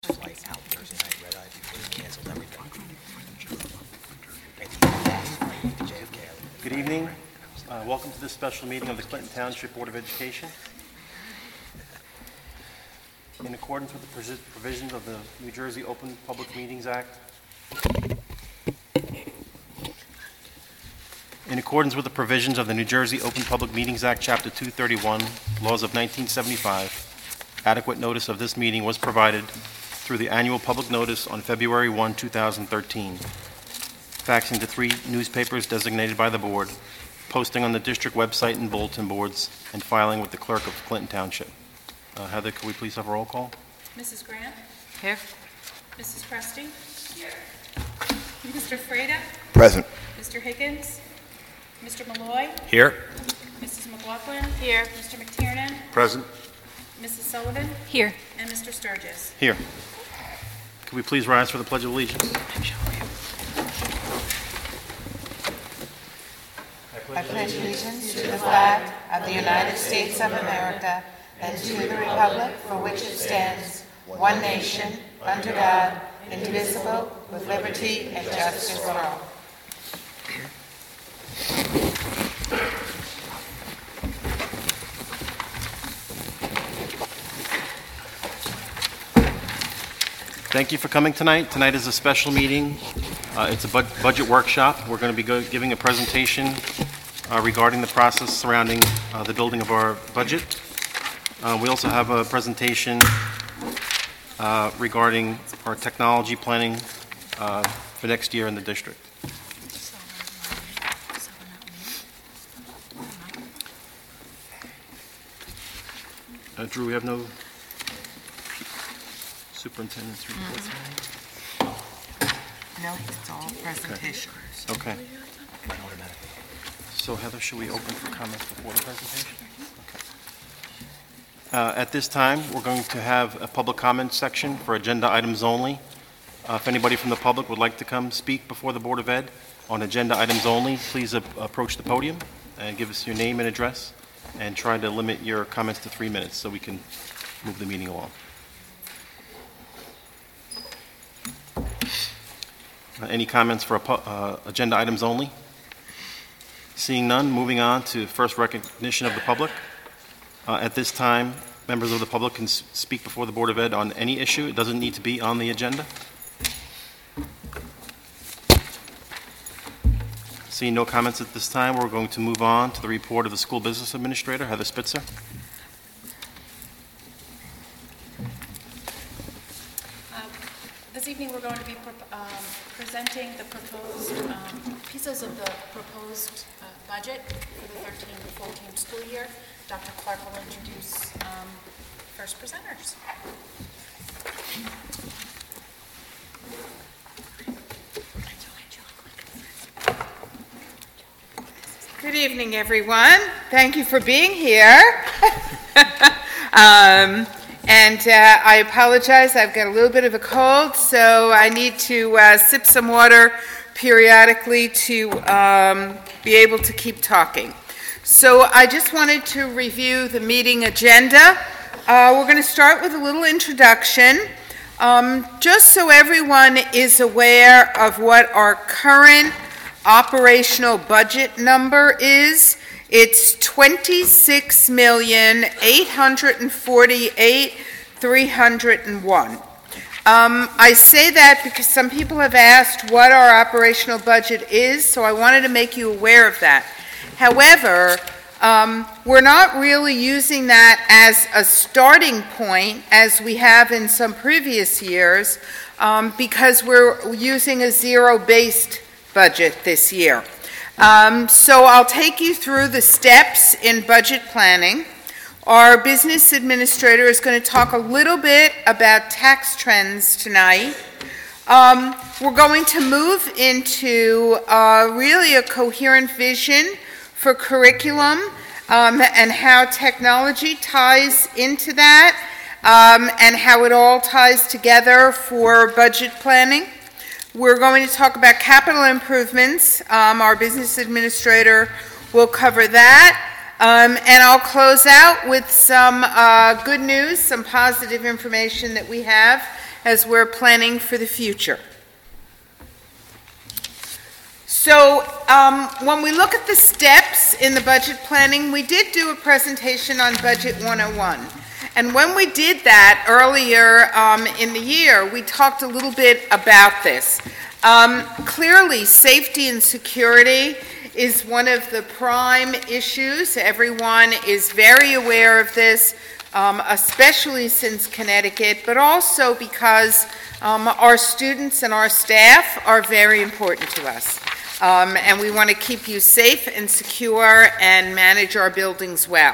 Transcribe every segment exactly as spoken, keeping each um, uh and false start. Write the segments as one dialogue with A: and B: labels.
A: flight out Thursday night, red eye before they canceled everything. J F K.
B: Good evening. Uh, welcome to this special meeting of the Clinton Township Board of Education. In accordance with the provisions of the New Jersey Open Public Meetings Act, in accordance with the provisions of the New Jersey Open Public Meetings Act, Chapter two thirty-one, laws of nineteen seventy-five, adequate notice of this meeting was provided through the annual public notice on February first, two thousand thirteen, faxing to three newspapers designated by the board, posting on the district website and bulletin boards, and filing with the clerk of Clinton Township. Uh, Heather, could we please have a roll call?
C: Missus Grant?
D: Here.
C: Missus Presti? Here. Mister Freda?
A: Present.
C: Mister Higgins? Mister Malloy?
A: Here.
C: Missus McLaughlin?
D: Here.
C: Mister McTiernan?
A: Present.
C: Missus Sullivan?
D: Here.
C: And Mister Sturgis.
B: Here. Could we please rise for the Pledge of Allegiance?
D: I pledge allegiance to the flag of the United States of America and to the republic for which it stands, one nation, under God, indivisible, with liberty and justice for all.
B: Thank you for coming tonight. Tonight is a special meeting. Uh, it's a bud- budget workshop. We're going to be go- giving a presentation uh, regarding the process surrounding uh, the building of our budget. Uh, we also have a presentation uh, regarding our technology planning uh, for next year in the district. Uh, Drew, we have no superintendent's report.
D: No, it's all presentation.
B: Okay. So Heather, should we open for comments before the presentation? Okay. Uh, At this time, we're going to have a public comment section for agenda items only. Uh, If anybody from the public would like to come speak before the Board of Ed on agenda items only, please a- approach the podium and give us your name and address, and try to limit your comments to three minutes so we can move the meeting along. Uh, Any comments for a pu- uh, agenda items only? Seeing none, moving on to first recognition of the public. Uh, At this time, members of the public can s- speak before the Board of Ed on any issue. It doesn't need to be on the agenda. Seeing no comments at this time, we're going to move on to the report of the School Business Administrator, Heather Spitzer.
C: This evening, we're going to be pro- um, presenting the proposed um, pieces of the proposed uh, budget for the thirteen to fourteen school year. Doctor Clark will introduce um, first presenters.
D: Good evening, everyone. Thank you for being here. um, and uh, I apologize, I've got a little bit of a cold, so I need to uh, sip some water periodically to um, be able to keep talking. So I just wanted to review the meeting agenda. Uh, we're going to start with a little introduction, um, just so everyone is aware of what our current operational budget number is. It's twenty-six million, eight hundred forty-eight thousand, three hundred one. Um, I say that because some people have asked what our operational budget is, so I wanted to make you aware of that. However, um, we're not really using that as a starting point, as we have in some previous years, um, because we're using a zero-based budget this year. Um, so I'll take you through the steps in budget planning. Our business administrator is going to talk a little bit about tax trends tonight. Um, we're going to move into uh, really a coherent vision for curriculum um, and how technology ties into that, um, and how it all ties together for budget planning. We're going to talk about capital improvements. Um, our business administrator will cover that. Um, and I'll close out with some uh, good news, some positive information that we have, as we're planning for the future. So um, when we look at the steps in the budget planning, we did do a presentation on Budget one oh one. And when we did that earlier um, in the year, we talked a little bit about this. Um, clearly, safety and security is one of the prime issues. Everyone is very aware of this, um, especially since Connecticut, but also because um, our students and our staff are very important to us. Um, and we want to keep you safe and secure and manage our buildings well.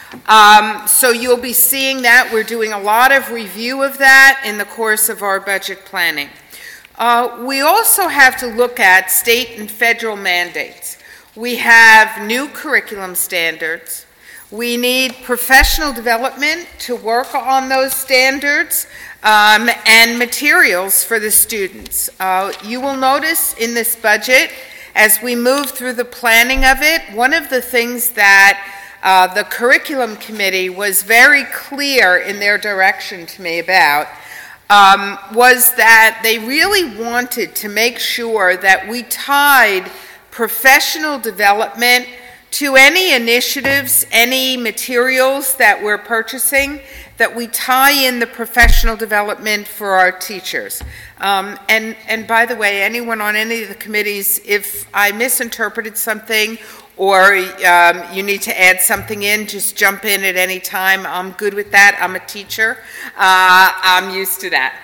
D: Um, so you'll be seeing that. We're doing a lot of review of that in the course of our budget planning. Uh, we also have to look at state and federal mandates. We have new curriculum standards. We need professional development to work on those standards um, and materials for the students. Uh, you will notice in this budget, as we move through the planning of it, one of the things that uh, the curriculum committee was very clear in their direction to me about um, was that they really wanted to make sure that we tied professional development to any initiatives, any materials that we're purchasing, that we tie in the professional development for our teachers. Um, and, and by the way, anyone on any of the committees, if I misinterpreted something or um, you need to add something in, just jump in at any time. I'm good with that. I'm a teacher. Uh, I'm used to that.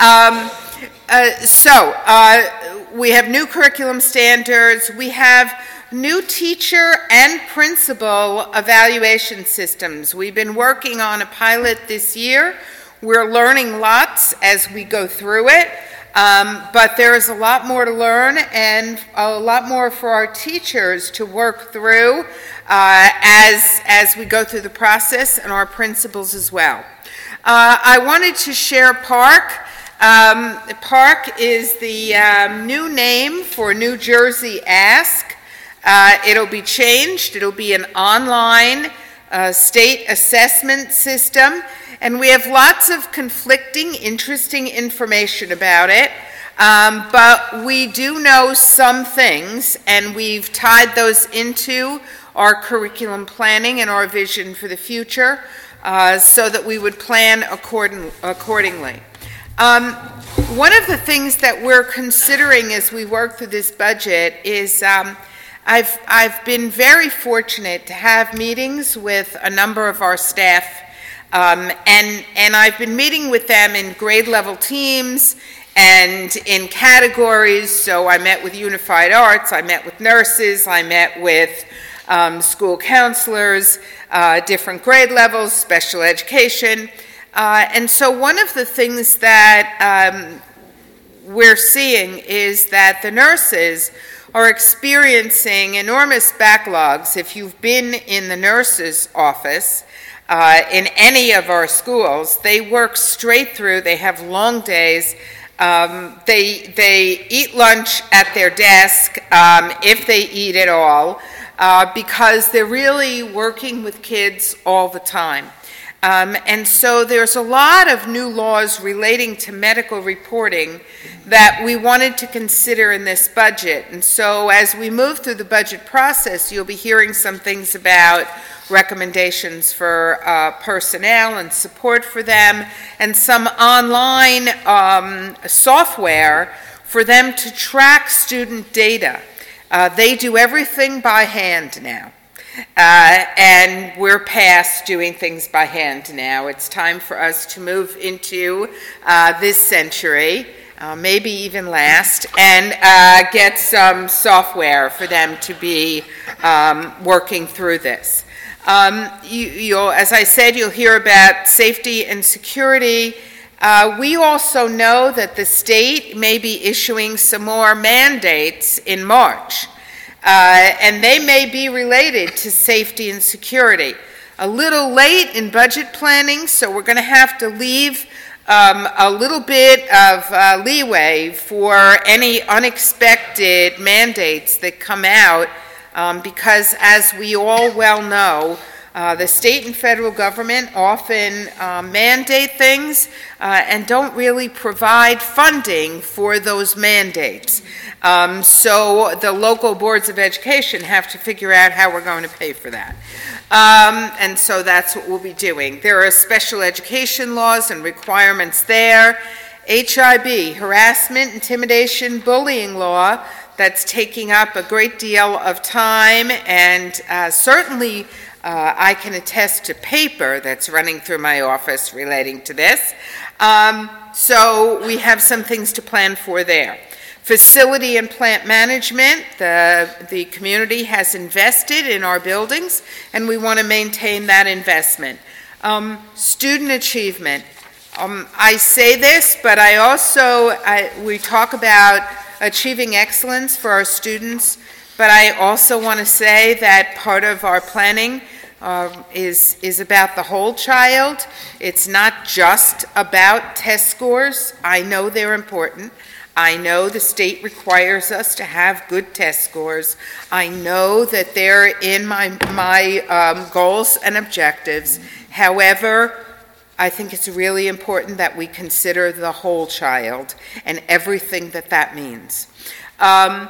D: Um, uh, so uh, we have new curriculum standards. We have new teacher and principal evaluation systems. We've been working on a pilot this year. We're learning lots as we go through it, um, but there is a lot more to learn and a lot more for our teachers to work through uh, as, as we go through the process, and our principals as well. Uh, I wanted to share PARC. Um, PARC is the um, new name for New Jersey Ask. Uh, it'll be changed. It'll be an online uh, state assessment system, and we have lots of conflicting, interesting information about it, um, but we do know some things, and we've tied those into our curriculum planning and our vision for the future uh, so that we would plan according, accordingly. Um, one of the things that we're considering as we work through this budget is um, I've, I've been very fortunate to have meetings with a number of our staff, um, and, and I've been meeting with them in grade level teams and in categories. So I met with Unified Arts, I met with nurses, I met with um, school counselors, uh, different grade levels, special education. Uh, and so one of the things that um, we're seeing is that the nurses are experiencing enormous backlogs. If you've been in the nurse's office uh, in any of our schools, they work straight through. They have long days. Um, they, they eat lunch at their desk, um, if they eat at all, uh, because they're really working with kids all the time. Um, and so there's a lot of new laws relating to medical reporting that we wanted to consider in this budget. And so as we move through the budget process, you'll be hearing some things about recommendations for uh, personnel and support for them, and some online um, software for them to track student data. Uh, they do everything by hand now. Uh, and we're past doing things by hand now. It's time for us to move into uh, this century, uh, maybe even last, and uh, get some software for them to be um, working through this. Um, you, you'll, as I said, you'll hear about safety and security. Uh, we also know that the state may be issuing some more mandates in March. Uh, and they may be related to safety and security. A little late in budget planning, so we're going to have to leave um, a little bit of uh, leeway for any unexpected mandates that come out, um, because as we all well know, Uh, the state and federal government often uh, mandate things uh, and don't really provide funding for those mandates. Um, so the local boards of education have to figure out how we're going to pay for that. Um, and so that's what we'll be doing. There are special education laws and requirements there. H I B, harassment, intimidation, bullying law, that's taking up a great deal of time, and uh, certainly uh, I can attest to paper that's running through my office relating to this. Um, so we have some things to plan for there. Facility and plant management, the, the community has invested in our buildings, and we want to maintain that investment. Um, student achievement. Um, I say this, but I also, I, we talk about achieving excellence for our students, but I also want to say that part of our planning uh, is, is about the whole child. It's not just about test scores. I know they're important. I know the state requires us to have good test scores. I know that they're in my, my um, goals and objectives. However, I think it's really important that we consider the whole child and everything that that means. Um,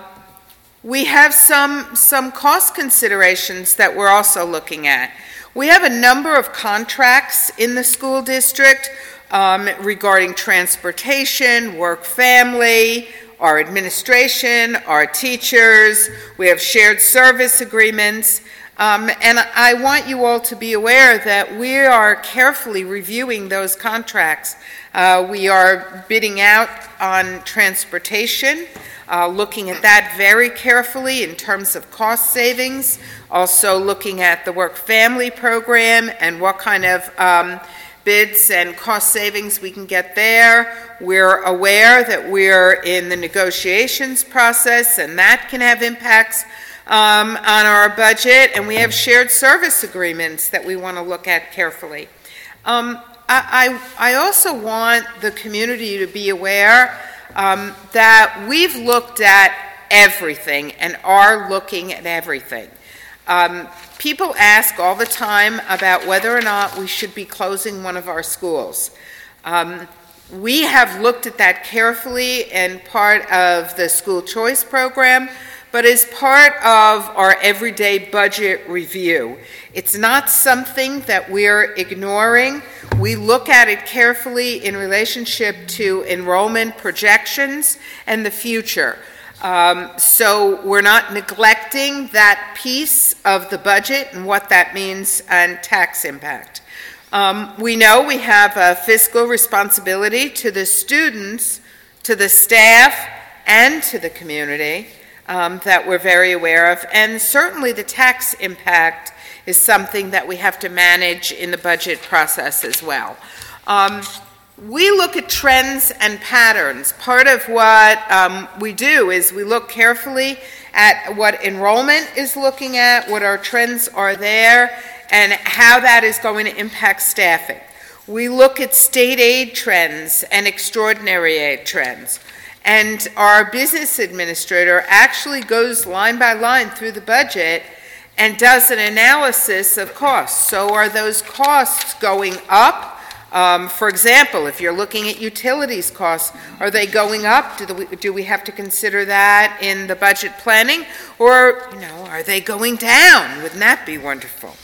D: we have some, some cost considerations that we're also looking at. We have a number of contracts in the school district um, regarding transportation, work family, our administration, our teachers. We have shared service agreements. Um, and I want you all to be aware that we are carefully reviewing those contracts. Uh, we are bidding out on transportation, uh, looking at that very carefully in terms of cost savings, also looking at the work-family program and what kind of um, bids and cost savings we can get there. We're aware that we're in the negotiations process, and that can have impacts Um, on our budget, and we have shared service agreements that we want to look at carefully. Um, I, I, I also want the community to be aware um, that we've looked at everything and are looking at everything. Um, people ask all the time about whether or not we should be closing one of our schools. Um, we have looked at that carefully in part of the school choice program, but as part of our everyday budget review. It's not something that we're ignoring. We look at it carefully in relationship to enrollment projections and the future. Um, so we're not neglecting that piece of the budget and what that means and tax impact. Um, we know we have a fiscal responsibility to the students, to the staff, and to the community. Um, that we're very aware of, and certainly the tax impact is something that we have to manage in the budget process as well. Um, we look at trends and patterns. Part of what um, we do is we look carefully at what enrollment is looking at, what our trends are there, and how that is going to impact staffing. We look at state aid trends and extraordinary aid trends. And our business administrator actually goes line by line through the budget and does an analysis of costs. So are those costs going up? Um, for example, if you're looking at utilities costs, are they going up? Do, the, do we have to consider that in the budget planning? Or, you know, are they going down? Wouldn't that be wonderful?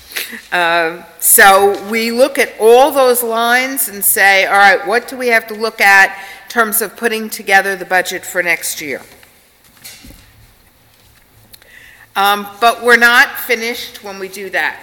D: Uh, so we look at all those lines and say, all right, what do we have to look at in terms of putting together the budget for next year? Um, but we're not finished when we do that.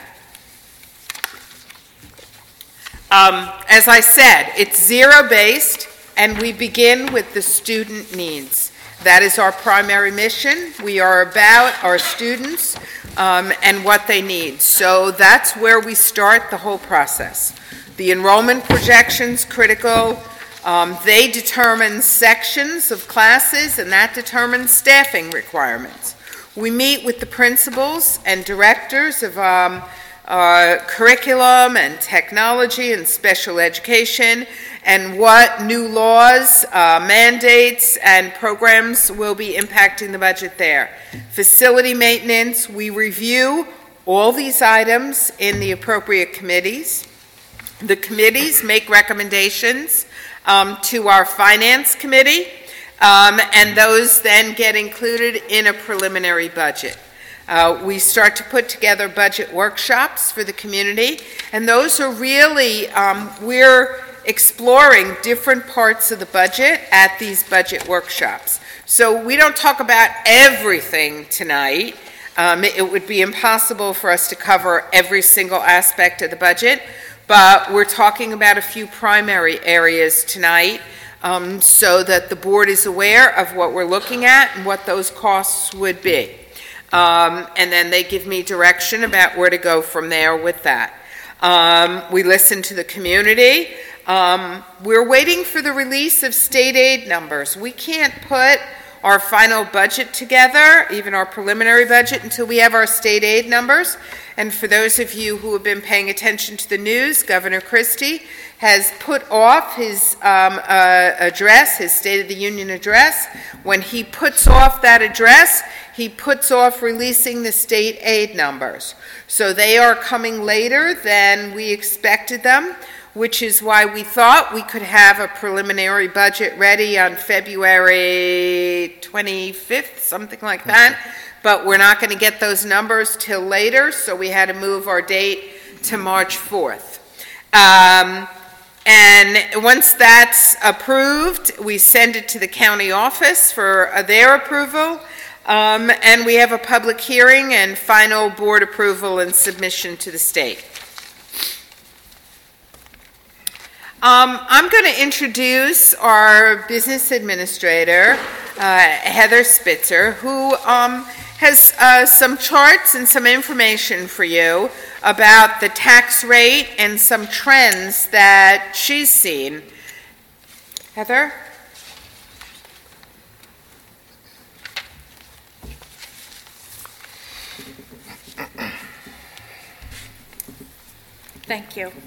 D: Um, as I said, it's zero-based, and we begin with the student needs. That is our primary mission. We are about our students um, and what they need. So that's where we start the whole process. The enrollment projections, critical. Um, they determine sections of classes, and that determines staffing requirements. We meet with the principals and directors of um, uh, curriculum and technology and special education, and what new laws, uh, mandates, and programs will be impacting the budget there. Facility maintenance, we review all these items in the appropriate committees. The committees make recommendations um, to our Finance Committee, um, and those then get included in a preliminary budget. Uh, we start to put together budget workshops for the community, and those are really, um, we're exploring different parts of the budget at these budget workshops. So we don't talk about everything tonight. Um, it would be impossible for us to cover every single aspect of the budget, but we're talking about a few primary areas tonight um, so that the board is aware of what we're looking at and what those costs would be. Um, and then they give me direction about where to go from there with that. Um, we listen to the community. Um, we're waiting for the release of state aid numbers. We can't put our final budget together, even our preliminary budget, until we have our state aid numbers. And for those of you who have been paying attention to the news, Governor Christie has put off his um, uh, address, his State of the Union address. When he puts off that address, he puts off releasing the state aid numbers. So they are coming later than we expected them, which is why we thought we could have a preliminary budget ready on February twenty-fifth, something like that. But we're not going to get those numbers till later, so we had to move our date to March fourth. Um, and once that's approved, we send it to the county office for uh, their approval. Um, and we have a public hearing and final board approval and submission to the state. Um, I'm going to introduce our business administrator, uh, Heather Spitzer, who um, has uh, some charts and some information for you about the tax rate and some trends that she's seen. Heather?
C: Thank you.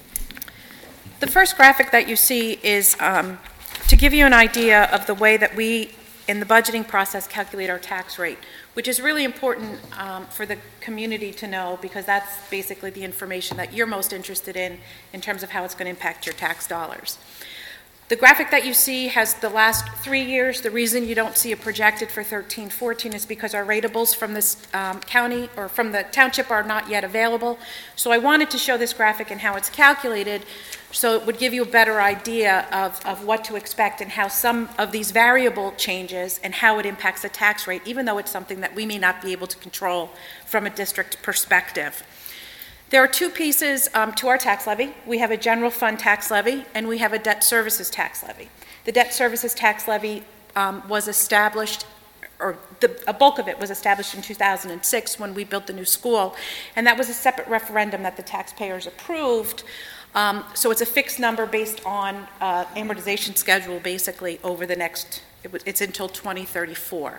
C: The first graphic that you see is um, to give you an idea of the way that we, in the budgeting process, calculate our tax rate, which is really important um, for the community to know, because that's basically the information that you're most interested in in terms of how it's going to impact your tax dollars. The graphic that you see has the last three years. The reason you don't see a projected for thirteen fourteen is because our ratables from this um, county or from the township are not yet available. So I wanted to show this graphic and how it's calculated, so it would give you a better idea of, of what to expect and how some of these variable changes and how it impacts the tax rate, even though it's something that we may not be able to control from a district perspective. There are two pieces um, to our tax levy. We have a general fund tax levy and we have a debt services tax levy. The debt services tax levy um, was established, or the, a bulk of it was established in two thousand six when we built the new school, and that was a separate referendum that the taxpayers approved. Um, so it's a fixed number based on uh, amortization schedule basically over the next, it was, it's until twenty thirty-four.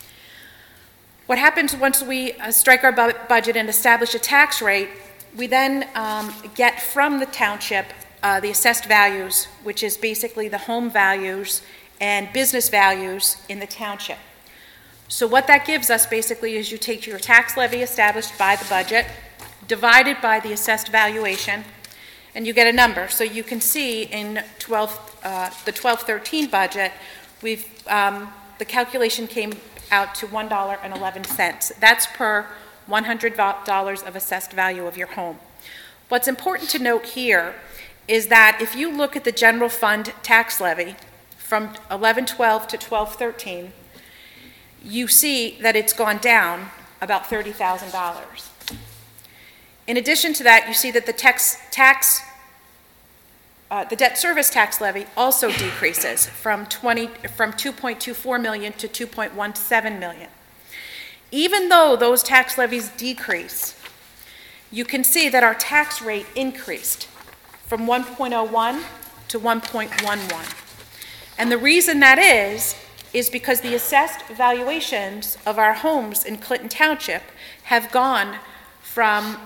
C: What happens once we uh, strike our bu budget and establish a tax rate, we then um, get from the township uh, the assessed values, which is basically the home values and business values in the township. So what that gives us basically is you take your tax levy established by the budget, divided by the assessed valuation, and you get a number. So you can see in twelve, uh, the twelve thirteen budget, we've, um, the calculation came out to one dollar and eleven cents. That's per one hundred dollars of assessed value of your home. What's important to note here is that if you look at the general fund tax levy from eleven twelve to twelve thirteen, you see that it's gone down about thirty thousand dollars. In addition to that, you see that the tax, tax uh, the debt service tax levy also decreases from twenty from two point two four million to two point one seven million. Even though those tax levies decrease, you can see that our tax rate increased from one point oh one to one point one one. And the reason that is, is because the assessed valuations of our homes in Clinton Township have gone from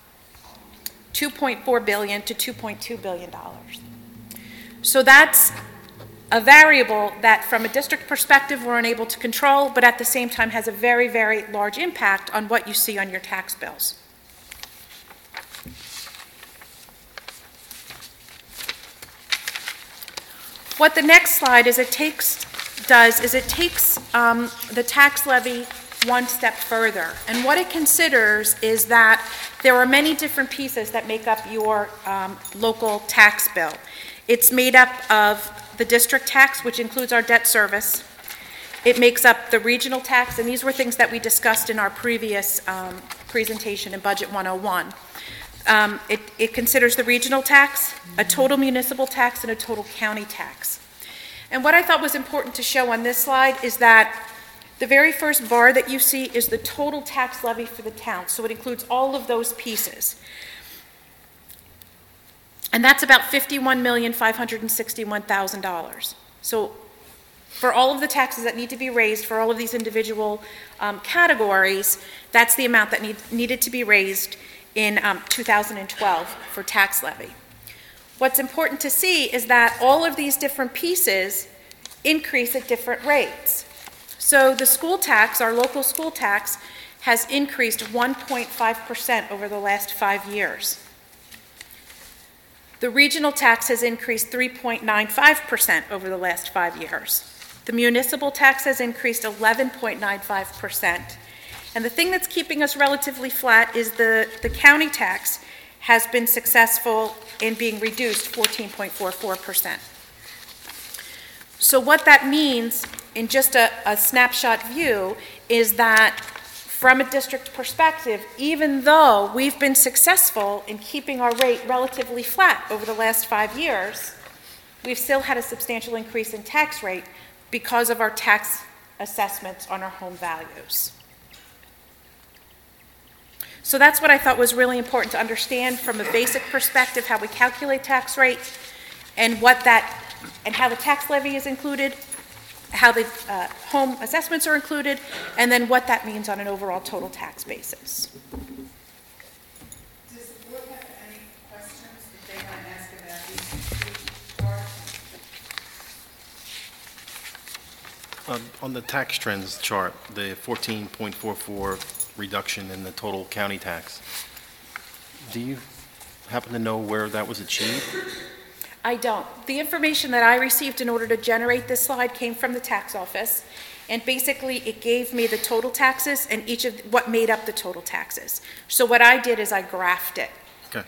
C: two point four billion dollars to two point two billion dollars. So that's a variable that from a district perspective we're unable to control, but at the same time has a very, very large impact on what you see on your tax bills. What the next slide is it takes, does is it takes um, the tax levy one step further. And what it considers is that there are many different pieces that make up your um, local tax bill. It's made up of the district tax, which includes our debt service. It makes up the regional tax, and these were things that we discussed in our previous um, presentation in Budget one oh one. Um, it, it considers the regional tax, a total municipal tax, and a total county tax. And what I thought was important to show on this slide is that the very first bar that you see is the total tax levy for the town, so it includes all of those pieces. And that's about fifty-one million five hundred sixty-one thousand dollars. So for all of the taxes that need to be raised for all of these individual um, categories, that's the amount that need, needed to be raised in um, two thousand twelve for tax levy. What's important to see is that all of these different pieces increase at different rates. So the school tax, our local school tax, has increased one point five percent over the last five years. The regional tax has increased three point nine five percent over the last five years. The municipal tax has increased eleven point nine five percent. And the thing that's keeping us relatively flat is the, the county tax has been successful in being reduced fourteen point four four percent. So what that means in just a, a snapshot view is that from a district perspective, even though we've been successful in keeping our rate relatively flat over the last five years, we've still had a substantial increase in tax rate because of our tax assessments on our home values. So that's what I thought was really important to understand from a basic perspective, how we calculate tax rate and what that, and how the tax levy is included, how the uh, home assessments are included, and then what that means on an overall total tax basis.
D: Does the board have any questions that they want to ask about these two parts?
B: Um, On the tax trends chart, the fourteen point four four reduction in the total county tax, do you happen to know where that was achieved?
C: I don't. The information that I received in order to generate this slide came from the tax office, and basically it gave me the total taxes and each of what made up the total taxes. So what I did is I graphed it.
B: Okay.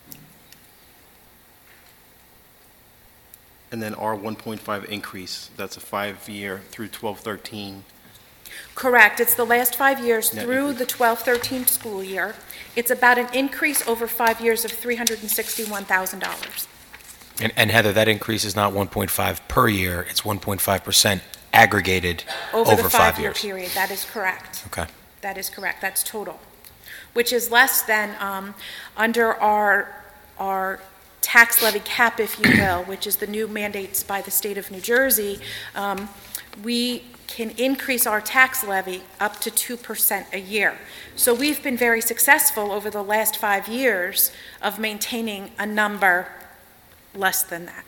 B: And then our one point five increase, that's a five-year through twelve thirteen.
C: Correct. It's the last five years
B: Net
C: through
B: increase.
C: the twelve thirteen school year. It's about an increase over five years of three hundred sixty-one thousand dollars.
E: And, and Heather, that increase is not one point five per year, it's one point five percent aggregated
C: Over
E: over
C: the
E: five
C: five-year
E: years.
C: period. That is correct.
E: Okay.
C: That is correct. That's total, which is less than um, under our, our tax levy cap, if you will, which is the new mandates by the state of New Jersey. Um, we can increase our tax levy up to two percent a year. So we've been very successful over the last five years of maintaining a number less than that.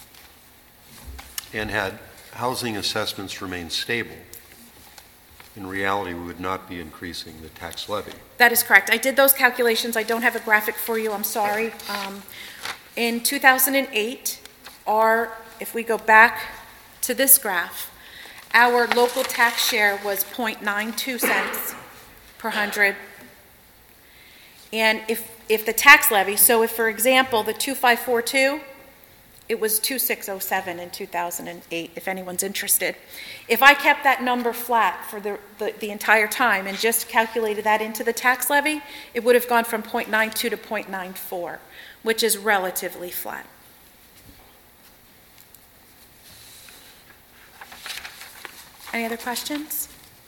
F: And had housing assessments remained stable, in reality, we would not be increasing the tax levy.
C: That is correct. I did those calculations. I don't have a graphic for you. I'm sorry. Um, in two thousand eight, our, if we go back to this graph, our local tax share was zero point nine two cents per hundred. And if, if the tax levy, so if, for example, the two five four two, it was two six oh seven in two thousand eight, if anyone's interested. If I kept that number flat for the, the, the entire time and just calculated that into the tax levy, it would have gone from zero point nine two to zero point nine four, which is relatively flat. Any other questions?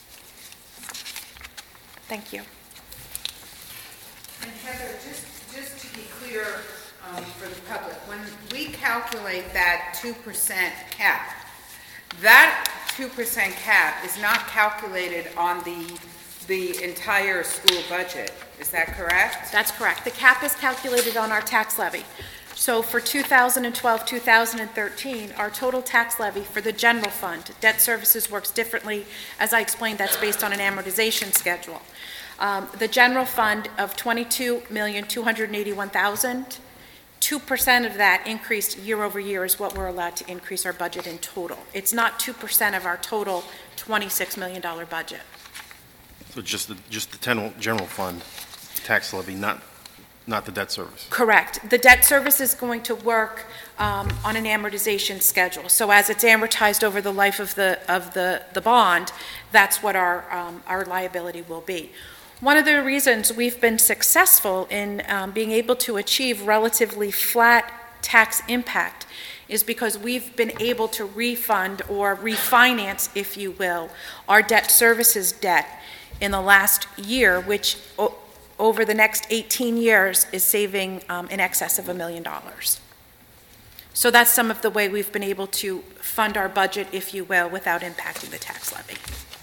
C: Thank you.
D: And Heather, just, just to be clear um, for the public, when we calculate that two percent cap, that two percent cap is not calculated on the, the entire school budget. Is that correct?
C: That's correct. The cap is calculated on our tax levy. So for two thousand twelve, two thousand thirteen, our total tax levy for the general fund, debt services works differently. As I explained, that's based on an amortization schedule. Um, the general fund of twenty-two million two hundred eighty-one thousand dollars, two percent of that increased year over year is what we're allowed to increase our budget in total. It's not two percent of our total twenty-six million dollars budget.
B: So just the, just the general, general fund tax levy, not, not the debt service?
C: Correct. The debt service is going to work um, on an amortization schedule. So as it's amortized over the life of the, of the, the bond, that's what our, um, our liability will be. One of the reasons we've been successful in um, being able to achieve relatively flat tax impact is because we've been able to refund or refinance, if you will, our debt services debt in the last year, which o- over the next eighteen years is saving um, in excess of a million dollars. So that's some of the way we've been able to fund our budget, if you will, without impacting the tax levy.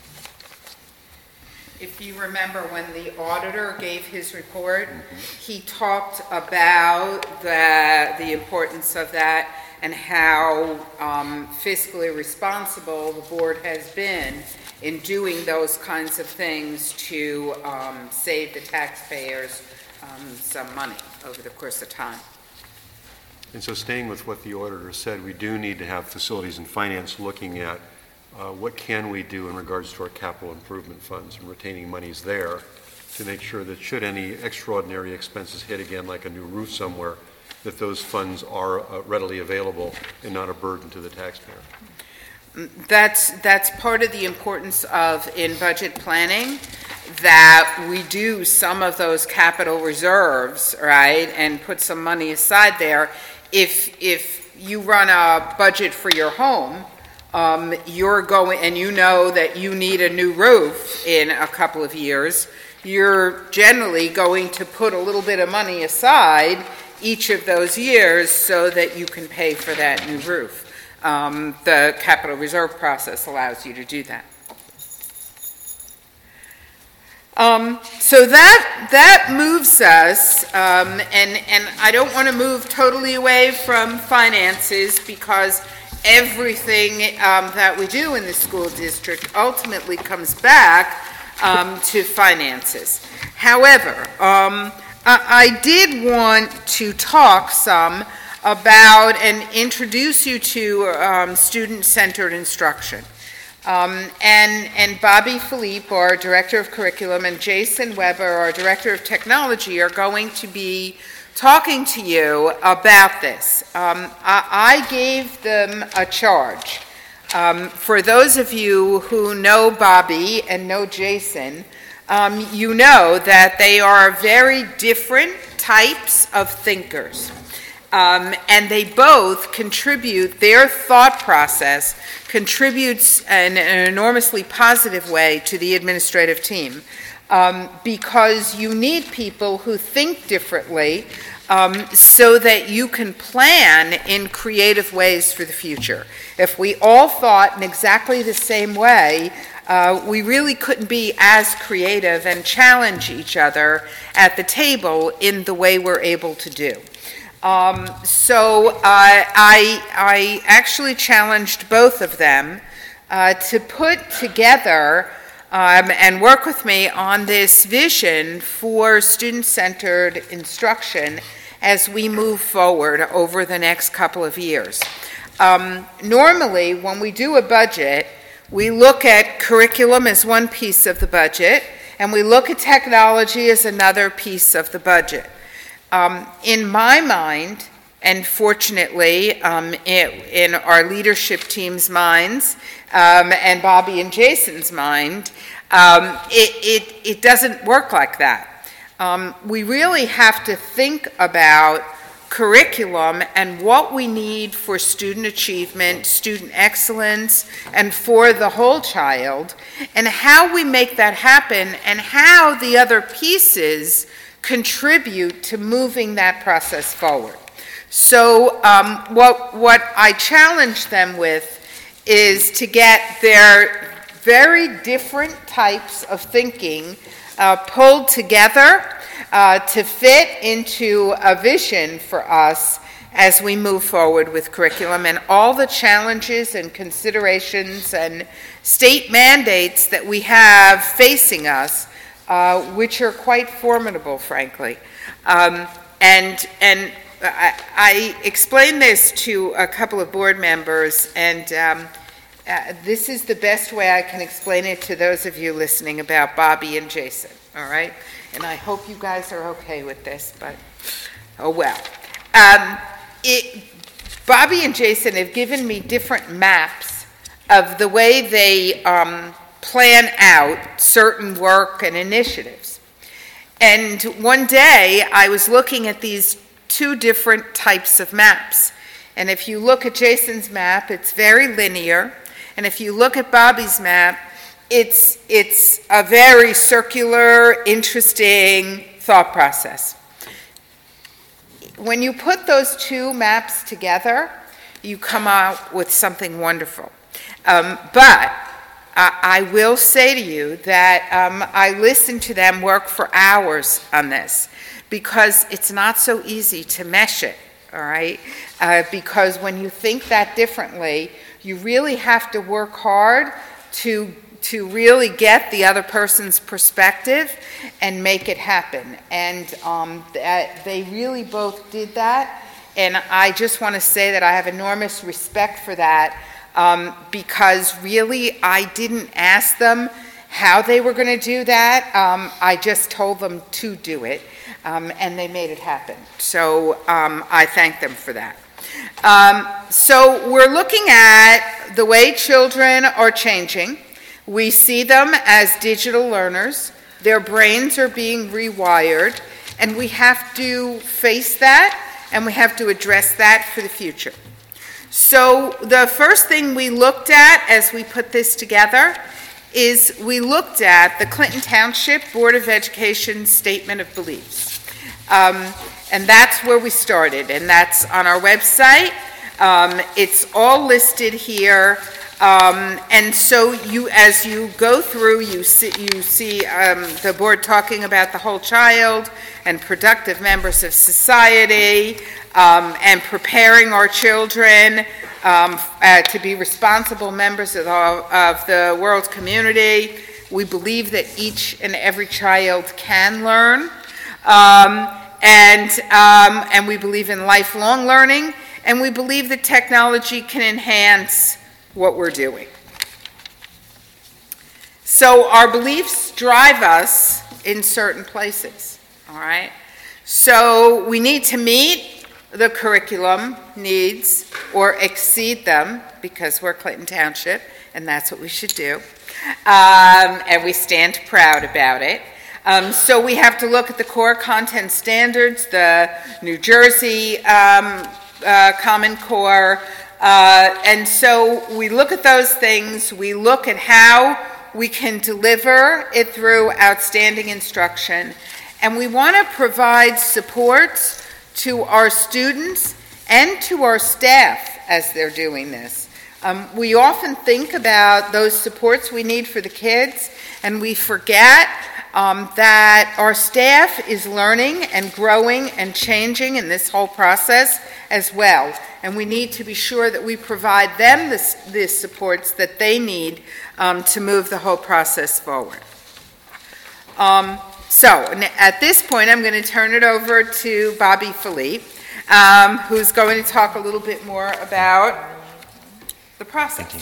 D: If you remember when the auditor gave his report, he talked about the, the importance of that and how um, fiscally responsible the board has been in doing those kinds of things to um, save the taxpayers um, some money over the course of time.
F: And so staying with what the auditor said, we do need to have facilities and finance looking at uh, what can we do in regards to our capital improvement funds and retaining monies there to make sure that should any extraordinary expenses hit again, like a new roof somewhere, that those funds are uh, readily available and not a burden to the taxpayer.
D: That's, that's part of the importance of, in budget planning, that we do some of those capital reserves, right, and put some money aside there. If, if you run a budget for your home, um, you're going, and you know that you need a new roof in a couple of years, you're generally going to put a little bit of money aside each of those years so that you can pay for that new roof. Um, the capital reserve process allows you to do that. Um, so that that moves us, um, and and I don't want to move totally away from finances because everything um, that we do in the school district ultimately comes back um, to finances. However, um, I, I did want to talk some about and introduce you to um, student-centered instruction. Um, and, and Bobby Philippe, our Director of Curriculum, and Jason Weber, our Director of Technology, are going to be talking to you about this. Um, I, I gave them a charge. Um, for those of you who know Bobby and know Jason, um, you know that they are very different types of thinkers. Um, and they both contribute, their thought process contributes in an enormously positive way to the administrative team um, because you need people who think differently um, so that you can plan in creative ways for the future. If we all thought in exactly the same way, uh, we really couldn't be as creative and challenge each other at the table in the way we're able to do. Um, so uh, I, I actually challenged both of them uh, to put together um, and work with me on this vision for student-centered instruction as we move forward over the next couple of years. Um, normally, when we do a budget, we look at curriculum as one piece of the budget, and we look at technology as another piece of the budget. Um, in my mind, and fortunately um, in, in our leadership team's minds, um, and Bobby and Jason's mind, um, it, it, it doesn't work like that. Um, we really have to think about curriculum and what we need for student achievement, student excellence, and for the whole child, and how we make that happen, and how the other pieces contribute to moving that process forward. So um, what, what I challenge them with is to get their very different types of thinking uh, pulled together uh, to fit into a vision for us as we move forward with curriculum and all the challenges and considerations and state mandates that we have facing us, Uh, which are quite formidable, frankly. Um, and, and I, I explained this to a couple of board members, and um, uh, this is the best way I can explain it to those of you listening about Bobby and Jason, all right? And I hope you guys are okay with this, but oh well. Um, it, Bobby and Jason have given me different maps of the way they um, plan out certain work and initiatives. And one day, I was looking at these two different types of maps. And if you look at Jason's map, it's very linear. And if you look at Bobby's map, it's, it's a very circular, interesting thought process. When you put those two maps together, you come out with something wonderful. Um, but I, I will say to you that um, I listened to them work for hours on this, because it's not so easy to mesh it, all right? Uh, because when you think that differently, you really have to work hard to, to really get the other person's perspective and make it happen. And um, that they really both did that, and I just want to say that I have enormous respect for that, um, because really I didn't ask them how they were going to do that. Um, I just told them to do it. Um, and they made it happen. So um, I thank them for that. Um, so we're looking at the way children are changing. We see them as digital learners. Their brains are being rewired, and we have to face that, and we have to address that for the future. So the first thing we looked at as we put this together is we looked at the Clinton Township Board of Education Statement of Beliefs. Um, and that's where we started, and that's on our website. Um, it's all listed here. Um, and so you, as you go through, you see, you see um, the board talking about the whole child and productive members of society, um, and preparing our children um, uh, to be responsible members of the, of the world community. We believe that each and every child can learn, um, and um, and we believe in lifelong learning, and we believe that technology can enhance what we're doing. So our beliefs drive us in certain places, all right? So we need to meet the curriculum needs or exceed them, because we're Clinton Township, and that's what we should do. Um, and we stand proud about it. Um, so we have to look at the core content standards, the New Jersey um, uh, Common Core, Uh, and so we look at those things, we look at how we can deliver it through outstanding instruction, and we want to provide supports to our students and to our staff as they're doing this. Um, we often think about those supports we need for the kids, and we forget um, that our staff is learning and growing and changing in this whole process as well. And we need to be sure that we provide them the, the supports that they need um, to move the whole process forward. Um, so at this point, I'm going to turn it over to Bobby Philippe, um, who's going to talk a little bit more about the process.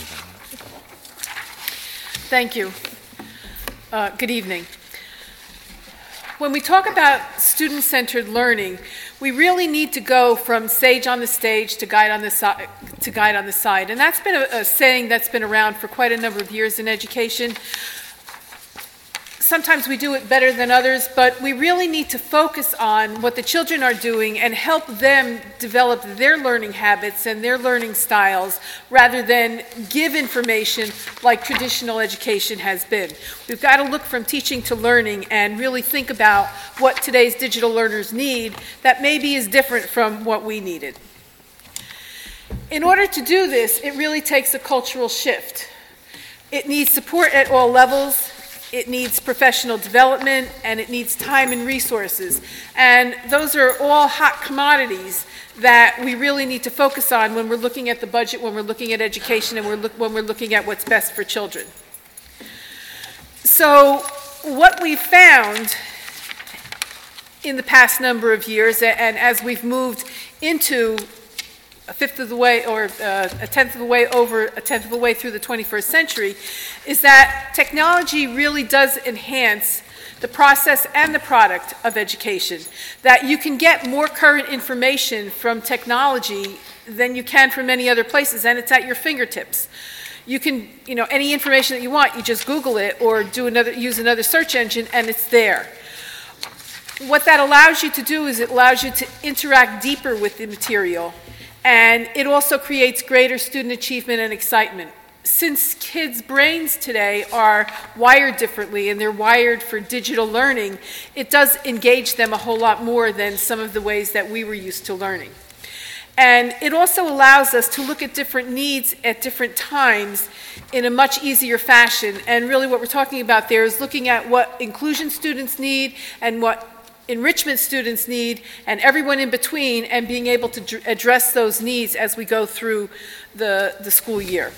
G: Thank you. Uh, good evening. When we talk about student-centered learning, we really need to go from sage on the stage to guide on the side, to guide on the side. And that's been a, a saying that's been around for quite a number of years in education. Sometimes we do it better than others, but we really need to focus on what the children are doing and help them develop their learning habits and their learning styles, rather than give information like traditional education has been. We've got to look from teaching to learning and really think about what today's digital learners need that maybe is different from what we needed. In order to do this, it really takes a cultural shift. It needs support at all levels. It needs professional development, and it needs time and resources. And those are all hot commodities that we really need to focus on when we're looking at the budget, when we're looking at education, and we're look, when we're looking at what's best for children. So what we've found in the past number of years, and as we've moved into a fifth of the way or uh, a tenth of the way over a tenth of the way through the twenty-first century is that technology really does enhance the process and the product of education, that you can get more current information from technology than you can from many other places, and it's at your fingertips. You can, you know, any information that you want, you just Google it or do another, use another search engine, and it's there. What that allows you to do is it allows you to interact deeper with the material, and it also creates greater student achievement and excitement. Since kids' brains today are wired differently and they're wired for digital learning, it does engage them a whole lot more than some of the ways that we were used to learning. And it also allows us to look at different needs at different times in a much easier fashion. And really what we're talking about there is looking at what inclusion students need and what enrichment students need and everyone in between, and being able to dr- address those needs as we go through the, the school year.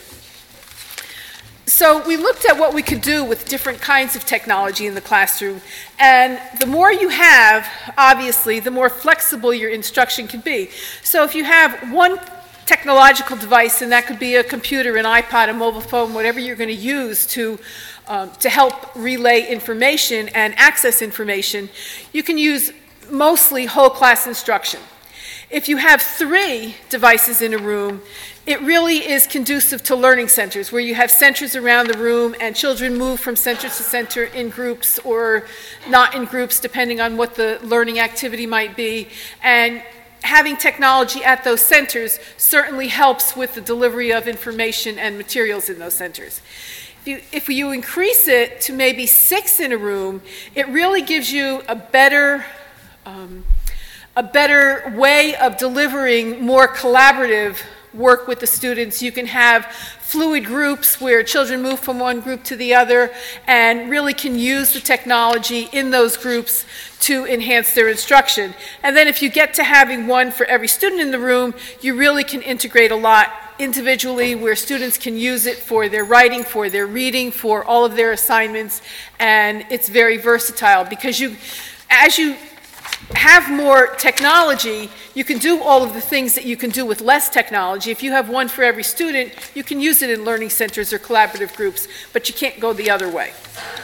G: So we looked at what we could do with different kinds of technology in the classroom, and the more you have, obviously, the more flexible your instruction can be. So if you have one technological device, and that could be a computer, an iPod, a mobile phone, whatever you're going to use to, um, to help relay information and access information, you can use mostly whole class instruction. If you have three devices in a room, it really is conducive to learning centers, where you have centers around the room and children move from center to center in groups or not in groups, depending on what the learning activity might be. And having technology at those centers certainly helps with the delivery of information and materials in those centers. If you, if you increase it to maybe six in a room, it really gives you a better um, a better way of delivering more collaborative work with the students. You can have fluid groups where children move from one group to the other and really can use the technology in those groups to enhance their instruction. And then if you get to having one for every student in the room, you really can integrate a lot individually, where students can use it for their writing, for their reading, for all of their assignments, and it's very versatile because you, as you have more technology, you can do all of the things that you can do with less technology. If you have one for every student, you can use it in learning centers or collaborative groups, but you can't go the other way.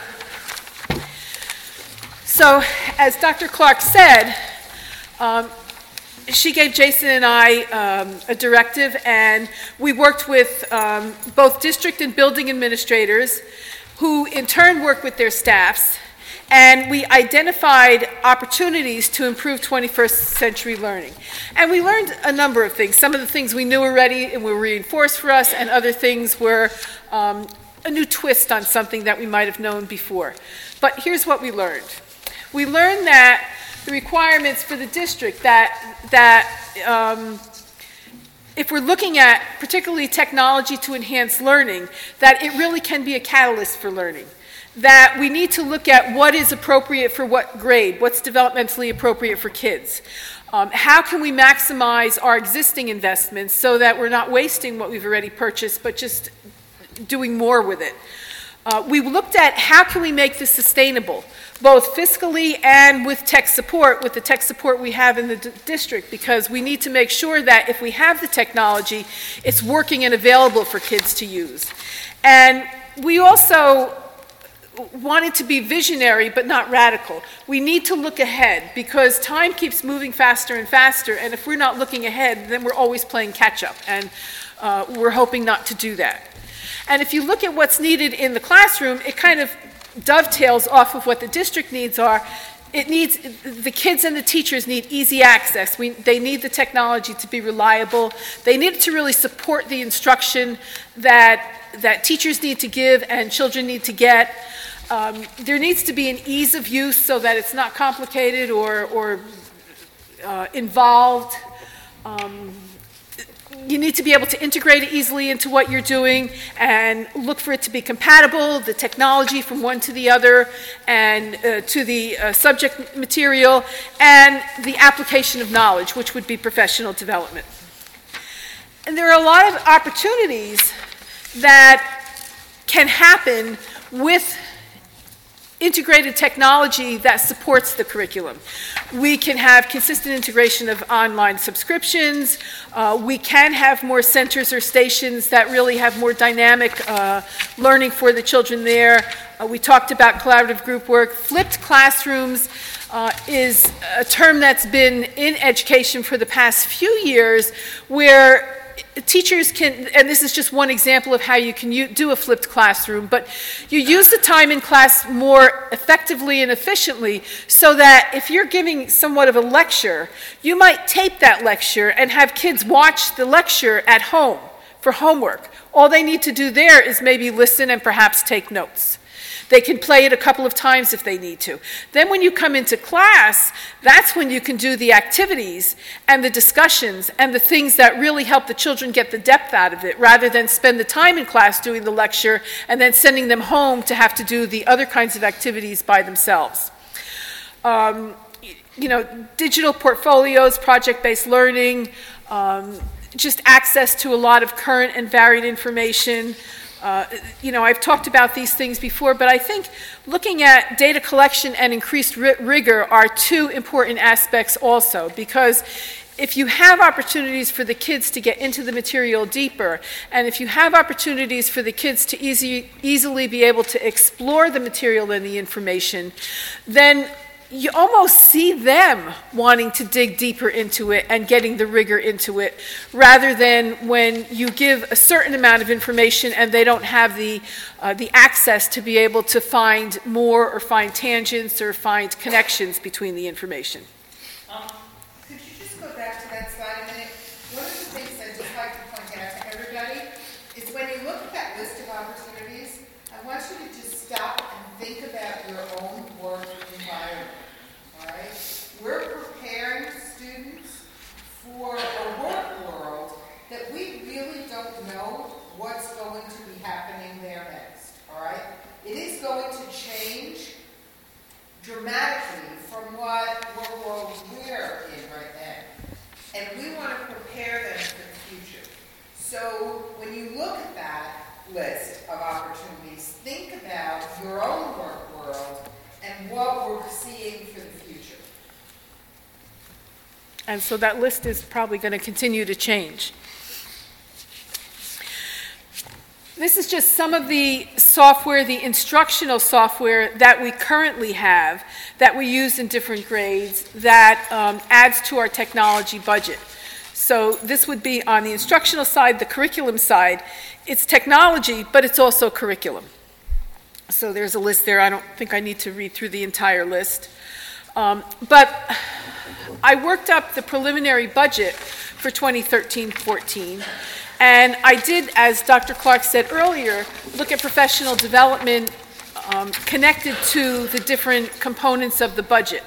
G: So, as Doctor Clark said, um, she gave Jason and I um, a directive, and we worked with um, both district and building administrators, who in turn worked with their staffs. And we identified opportunities to improve twenty-first century learning. And we learned a number of things. Some of the things we knew already and were reinforced for us, and other things were um, a new twist on something that we might have known before. But here's what we learned. We learned that the requirements for the district, that, that um, if we're looking at particularly technology to enhance learning, that it really can be a catalyst for learning. That we need to look at what is appropriate for what grade, what's developmentally appropriate for kids. Um, how can we maximize our existing investments so that we're not wasting what we've already purchased, but just doing more with it. Uh, we looked at how can we make this sustainable, both fiscally and with tech support, with the tech support we have in the d- district, because we need to make sure that if we have the technology, it's working and available for kids to use. And we also wanted to be visionary but not radical. We need to look ahead because time keeps moving faster and faster, and if we're not looking ahead, then we're always playing catch up, and uh, we're hoping not to do that. And if you look at what's needed in the classroom, it kind of dovetails off of what the district needs are. It needs, the kids and the teachers need easy access. We, they need the technology to be reliable. They need it to really support the instruction that, that teachers need to give and children need to get. Um, there needs to be an ease of use so that it's not complicated or, or uh, involved. Um, you need to be able to integrate it easily into what you're doing and look for it to be compatible, the technology from one to the other, and uh, to the uh, subject material, and the application of knowledge, which would be professional development. And there are a lot of opportunities that can happen with integrated technology that supports the curriculum. We can have consistent integration of online subscriptions. Uh, we can have more centers or stations that really have more dynamic uh, learning for the children there. Uh, we talked about collaborative group work. Flipped classrooms uh, is a term that's been in education for the past few years, where teachers can, and this is just one example of how you can u- do a flipped classroom, but you use the time in class more effectively and efficiently, so that if you're giving somewhat of a lecture, you might tape that lecture and have kids watch the lecture at home for homework. All they need to do there is maybe listen and perhaps take notes. They can play it a couple of times if they need to. Then when you come into class, that's when you can do the activities and the discussions and the things that really help the children get the depth out of it, rather than spend the time in class doing the lecture and then sending them home to have to do the other kinds of activities by themselves. Um, you know, digital portfolios, project-based learning, um, just access to a lot of current and varied information. Uh, you know, I've talked about these things before, but I think looking at data collection and increased ri- rigor are two important aspects also, because if you have opportunities for the kids to get into the material deeper, and if you have opportunities for the kids to easy, easily be able to explore the material and the information, then you almost see them wanting to dig deeper into it and getting the rigor into it, rather than when you give a certain amount of information and they don't have the, uh, the access to be able to find more or find tangents or find connections between the information.
D: Um, could you just go back to that slide a minute? One of the things I'd just like to point out to everybody is when you look at that list of opportunities, I want you to just stop and think about your own work environment. All right? We're preparing students for a work world that we really don't know what's going to be happening there next. All right? It is going to change dramatically from what work world we're in right now. And we want to prepare them for the future. So when you look at that list of opportunities, think about your own work world and what we're seeing for the future.
G: And so that list is probably going to continue to change. This is just some of the software, the instructional software that we currently have, that we use in different grades, that um, adds to our technology budget. So this would be on the instructional side, the curriculum side. It's technology, but it's also curriculum. So there's a list there. I don't think I need to read through the entire list. Um, but I worked up the preliminary budget for twenty thirteen fourteen. And I did, as Doctor Clark said earlier, look at professional development um, connected to the different components of the budget.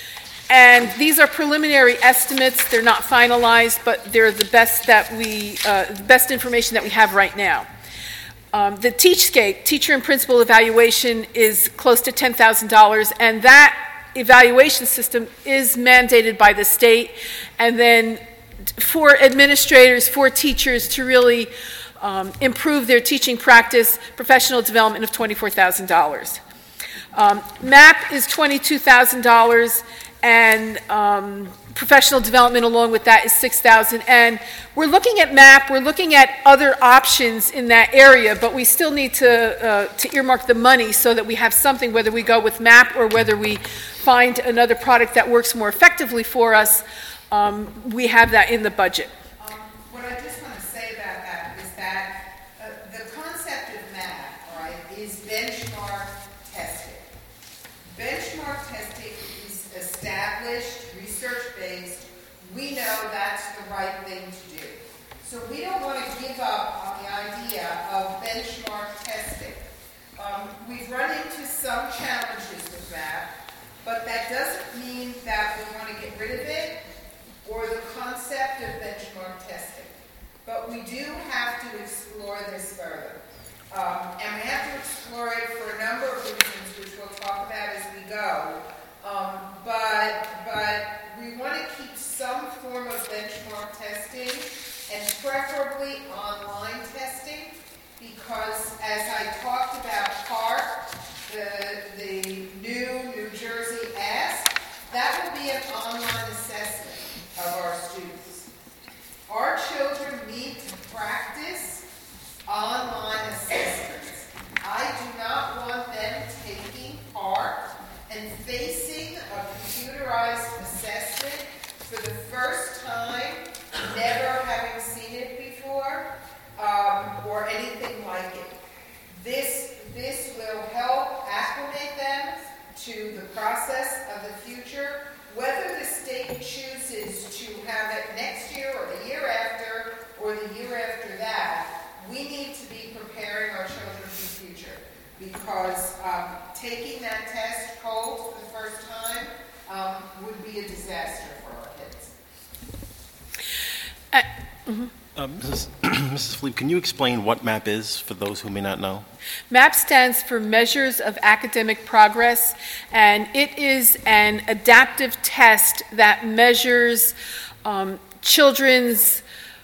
G: And these are preliminary estimates. They're not finalized, but they're the best that we, uh, the best information that we have right now. Um, the Teachscape, teacher and principal evaluation, is close to ten thousand dollars, and that evaluation system is mandated by the state. And then for administrators, for teachers to really um, improve their teaching practice, professional development of twenty-four thousand dollars. Um, MAP is twenty-two thousand dollars, and um, professional development along with that is six thousand dollars. And we're looking at MAP, we're looking at other options in that area, but we still need to, uh, to earmark the money so that we have something, whether we go with MAP or whether we find another product that works more effectively for us. Um, we have that in the budget.
D: Um, what I just want to say about that is that uh, the concept of MAP, all right, is benchmark testing. Benchmark testing is established, research-based. We know that's the right thing to do. So we don't want to give up on the idea of benchmark testing. Um, we've run into some challenges with MAP, but that doesn't mean that we want to get rid of it or the concept of benchmark testing. But we do have to explore this further. Um, and we have to explore it for a number of reasons, which we'll talk about as we go. Um, but, but we want to keep some form of benchmark testing, and preferably online testing, because as I talked about PARC, the, the This, this will help acclimate them to the process of the future. Whether the state chooses to have it next year or the year after or the year after that, we need to be preparing our children for the future, because um, taking that test cold for the first time um, would be a disaster for our kids.
G: Uh, mhm.
B: Uh, Missus Missus Philippe, can you explain what MAP is for those who may not know?
G: MAP stands for Measures of Academic Progress, and it is an adaptive test that measures um, children's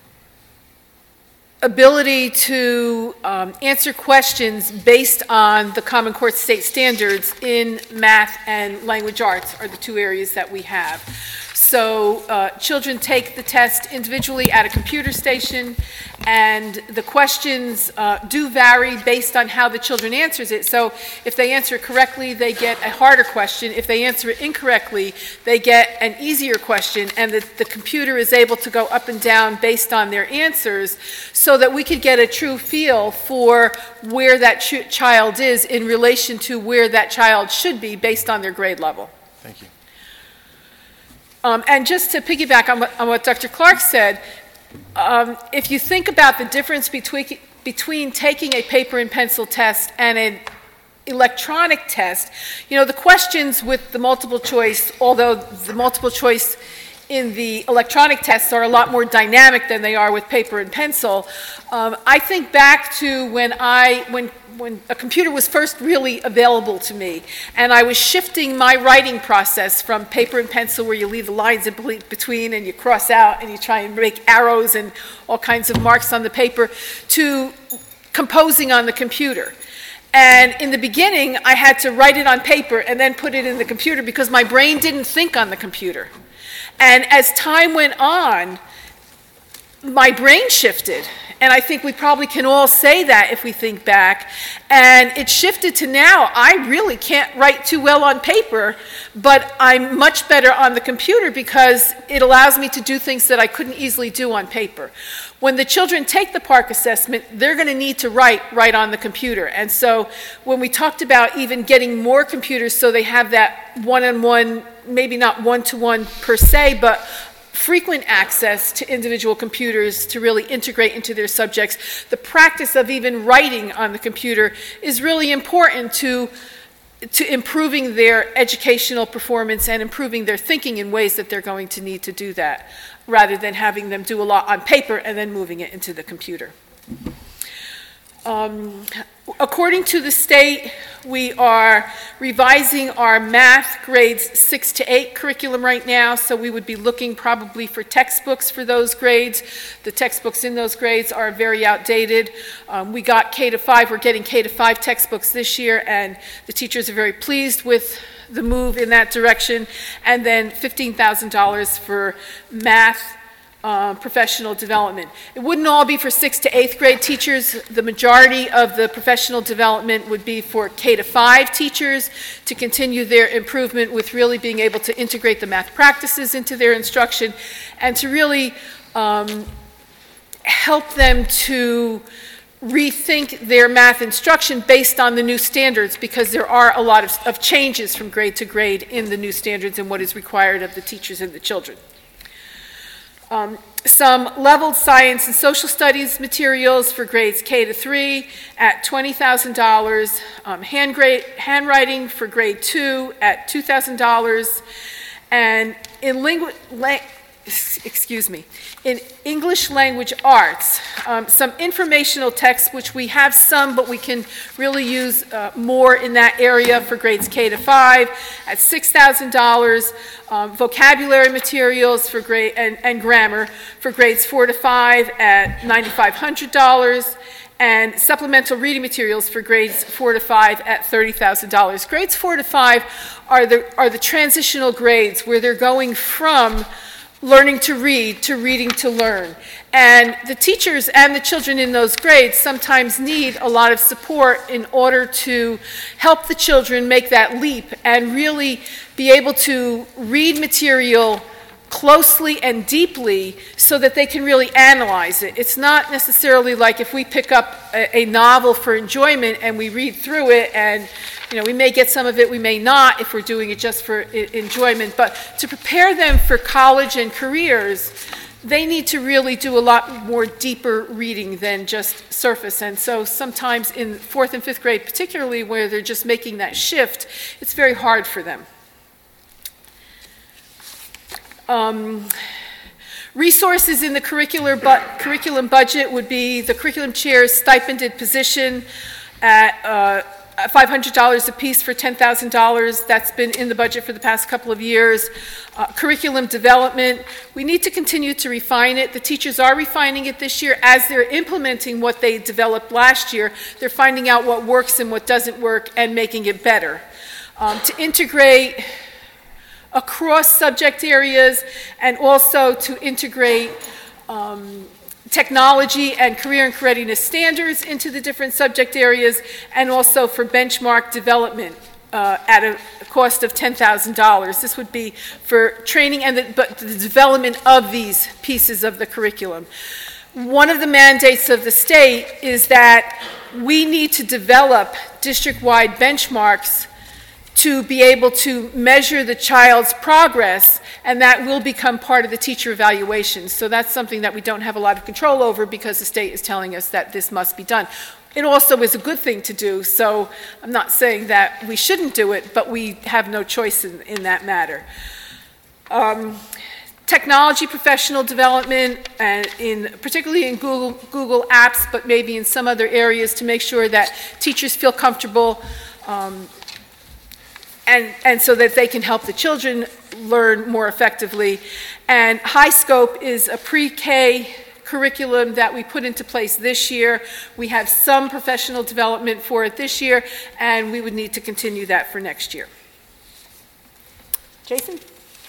G: ability to um, answer questions based on the Common Core state standards in math and language arts are the two areas that we have. So uh, children take the test individually at a computer station, and the questions uh, do vary based on how the children answers it. So if they answer it correctly, they get a harder question. If they answer it incorrectly, they get an easier question, and the, the computer is able to go up and down based on their answers so that we could get a true feel for where that ch- child is in relation to where that child should be based on their grade level.
B: Thank you.
G: Um, and just to piggyback on what, on what Doctor Clark said, um, if you think about the difference between, between taking a paper and pencil test and an electronic test, you know, the questions with the multiple choice, although the multiple choice in the electronic tests are a lot more dynamic than they are with paper and pencil, um, I think back to when I, when when a computer was first really available to me, and I was shifting my writing process from paper and pencil, where you leave the lines in between and you cross out and you try and make arrows and all kinds of marks on the paper, to composing on the computer. And in the beginning, I had to write it on paper and then put it in the computer because my brain didn't think on the computer. And as time went on, my brain shifted. And I think we probably can all say that if we think back. And it shifted to now, I really can't write too well on paper, but I'm much better on the computer because it allows me to do things that I couldn't easily do on paper. When the children take the PARCC assessment, they're going to need to write right on the computer. And so when we talked about even getting more computers so they have that one-on-one, maybe not one-to-one per se, but frequent access to individual computers to really integrate into their subjects, the practice of even writing on the computer is really important to, to improving their educational performance and improving their thinking in ways that they're going to need to do that, rather than having them do a lot on paper and then moving it into the computer. Um, according to the state, we are revising our math grades six to eight curriculum right now, so we would be looking probably for textbooks for those grades. The textbooks in those grades are very outdated. Um, we got K to five, we're getting K to five textbooks this year, and the teachers are very pleased with the move in that direction. And then fifteen thousand dollars for math Uh, professional development. It wouldn't all be for sixth to eighth grade teachers. The majority of the professional development would be for K to five teachers to continue their improvement with really being able to integrate the math practices into their instruction and to really um, help them to rethink their math instruction based on the new standards, because there are a lot of, of changes from grade to grade in the new standards and what is required of the teachers and the children. Um, some leveled science and social studies materials for grades K to three at twenty thousand dollars, um, hand grade, handwriting for grade two at two thousand dollars, and in lingu- la- excuse me, in English language arts, um, some informational texts, which we have some, but we can really use uh, more in that area for grades K to five at six thousand dollars, um, vocabulary materials for grade and, and grammar for grades four to five at nine thousand five hundred dollars, and supplemental reading materials for grades four to five at thirty thousand dollars. Grades four to five are the, are the transitional grades where they're going from learning to read to reading to learn. And the teachers and the children in those grades sometimes need a lot of support in order to help the children make that leap and really be able to read material closely and deeply so that they can really analyze it. It's not necessarily like if we pick up a, a novel for enjoyment and we read through it and, you know, we may get some of it, we may not if we're doing it just for I- enjoyment, but to prepare them for college and careers, they need to really do a lot more deeper reading than just surface. And so sometimes in fourth and fifth grade, particularly where they're just making that shift, it's very hard for them. Um, resources in the curricular bu- curriculum budget would be the curriculum chair's stipended position at uh, five hundred dollars apiece for ten thousand dollars. That's been in the budget for the past couple of years. Uh, curriculum development, we need to continue to refine it. The teachers are refining it this year as they're implementing what they developed last year. They're finding out what works and what doesn't work and making it better. Um, to integrate across subject areas and also to integrate um, technology and career and readiness standards into the different subject areas, and also for benchmark development uh, at a cost of ten thousand dollars. This would be for training and the, but the development of these pieces of the curriculum. One of the mandates of the state is that we need to develop district-wide benchmarks to be able to measure the child's progress, and that will become part of the teacher evaluation. So that's something that we don't have a lot of control over because the state is telling us that this must be done. It also is a good thing to do, so I'm not saying that we shouldn't do it, but we have no choice in, in that matter. Um, technology professional development, and in, particularly in Google, Google Apps, but maybe in some other areas, to make sure that teachers feel comfortable um, And, and so that they can help the children learn more effectively. And High Scope is a pre-K curriculum that we put into place this year. We have some professional development for it this year, and we would need to continue that for next year. Jason?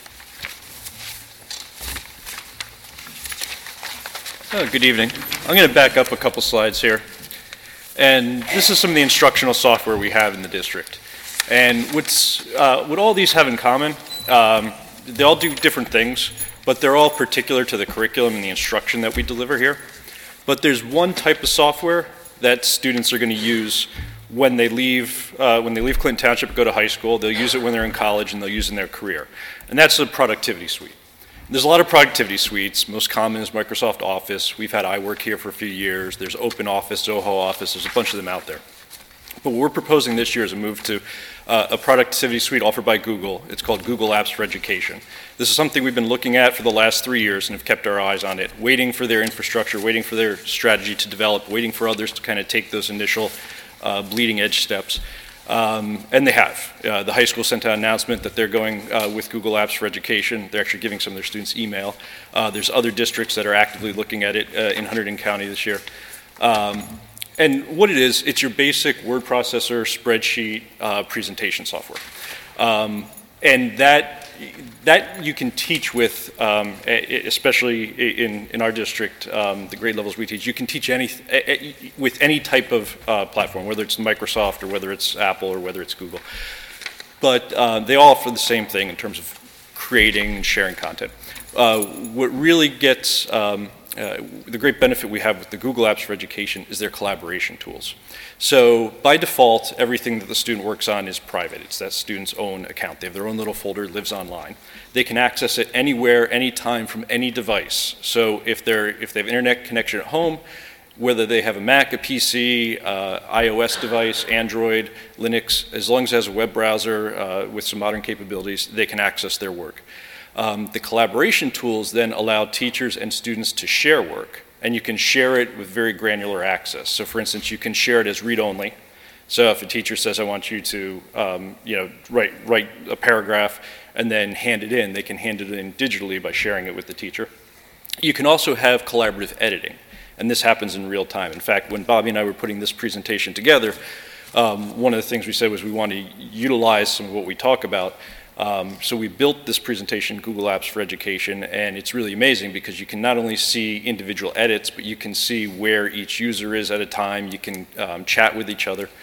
H: Oh, good evening. I'm going to back up a couple slides here. And this is some of the instructional software we have in the district. And what's, uh, what all these have in common, um, they all do different things, but they're all particular to the curriculum and the instruction that we deliver here. But there's one type of software that students are going to use when they leave, uh, when they leave Clinton Township and go to high school. They'll use it when they're in college, and they'll use it in their career. And that's the productivity suite. There's a lot of productivity suites. Most common is Microsoft Office. We've had iWork here for a few years. There's Open Office, Zoho Office. There's a bunch of them out there. But what we're proposing this year is a move to uh, a productivity suite offered by Google. It's called Google Apps for Education. This is something we've been looking at for the last three years and have kept our eyes on it, waiting for their infrastructure, waiting for their strategy to develop, waiting for others to kind of take those initial uh, bleeding edge steps. Um, and they have. Uh, the high school sent out an announcement that they're going uh, with Google Apps for Education. They're actually giving some of their students email. Uh, there's other districts that are actively looking at it uh, in Hunterdon County this year. Um, and what it is, it's your basic word processor, spreadsheet, uh, presentation software. Um, and that that you can teach with, um, especially in, in our district, um, the grade levels we teach, you can teach any, with any type of uh, platform, whether it's Microsoft or whether it's Apple or whether it's Google. But uh, they all offer the same thing in terms of creating and sharing content. Uh, what really gets, um, uh, the great benefit we have with the Google Apps for Education is their collaboration tools. So by default, everything that the student works on is private. It's that student's own account. They have their own little folder, it lives online. They can access it anywhere, anytime, from any device. So if they're if they have internet connection at home, whether they have a Mac, a P C, uh, iOS device, Android, Linux, as long as it has a web browser uh, with some modern capabilities, they can access their work. Um, the collaboration tools then allow teachers and students to share work. And you can share it with very granular access. So for instance, you can share it as read-only. So if a teacher says, I want you to um, you know, write, write a paragraph and then hand it in, they can hand it in digitally by sharing it with the teacher. You can also have collaborative editing, and this happens in real time. In fact, when Bobby and I were putting this presentation together, um, one of the things we said was we want to utilize some of what we talk about. Um, so we built this presentation, Google Apps for Education, and it's really amazing because you can not only see individual edits, but you can see where each user is at a time. You can um, chat with each other.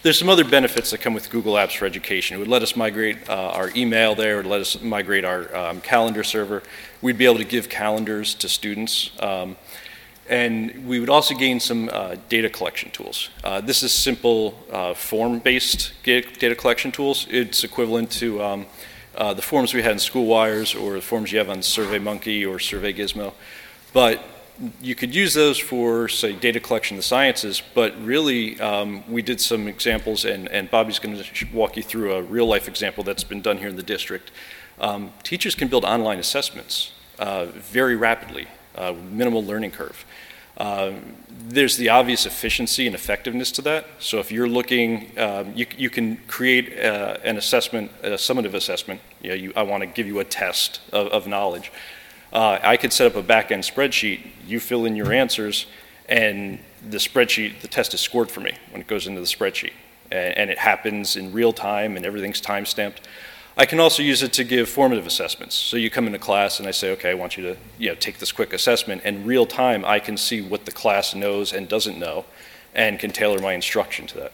H: there's some other benefits that come with Google Apps for Education. It would let us migrate uh, our email there, it would let us migrate our um, calendar server. We'd be able to give calendars to students. Um, and we would also gain some uh, data collection tools. Uh, this is simple uh, form-based data collection tools. It's equivalent to um, uh, the forms we had in SchoolWires or the forms you have on SurveyMonkey or SurveyGizmo. But you could use those for, say, data collection in the sciences, but really um, we did some examples, and, and Bobby's going to walk you through a real-life example that's been done here in the district. Um, teachers can build online assessments uh, very rapidly, uh, minimal learning curve. Uh, there's the obvious efficiency and effectiveness to that. So if you're looking, um, you, you can create uh, an assessment, a summative assessment. You know, you, I want to give you a test of, of knowledge. Uh, I could set up a back-end spreadsheet, you fill in your answers, and the spreadsheet, the test is scored for me when it goes into the spreadsheet. And, and it happens in real time, and everything's time-stamped. I can also use it to give formative assessments. So you come into class, and I say, okay, I want you to you know, take this quick assessment, and real time, I can see what the class knows and doesn't know, and can tailor my instruction to that.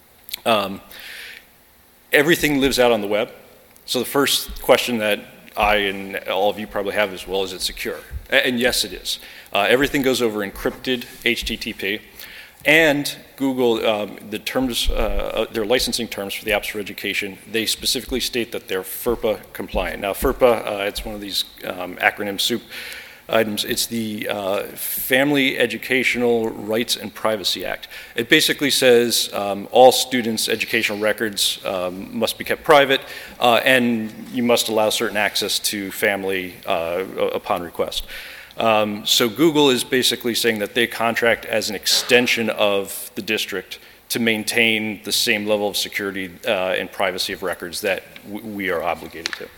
H: Um, everything lives out on the web. So the first question that I and all of you probably have as well, is it secure? And yes, it is. Uh, everything goes over encrypted H T T P, and Google, um, the terms, uh, their licensing terms for the apps for education, they specifically state that they're FERPA compliant. Now, FERPA, uh, it's one of these um, acronym soup items. It's the uh, Family Educational Rights and Privacy Act. It basically says um, all students' educational records um, must be kept private, uh, and you must allow certain access to family uh, upon request. Um, so Google is basically saying that they contract as an extension of the district to maintain the same level of security uh, and privacy of records that w we are obligated to.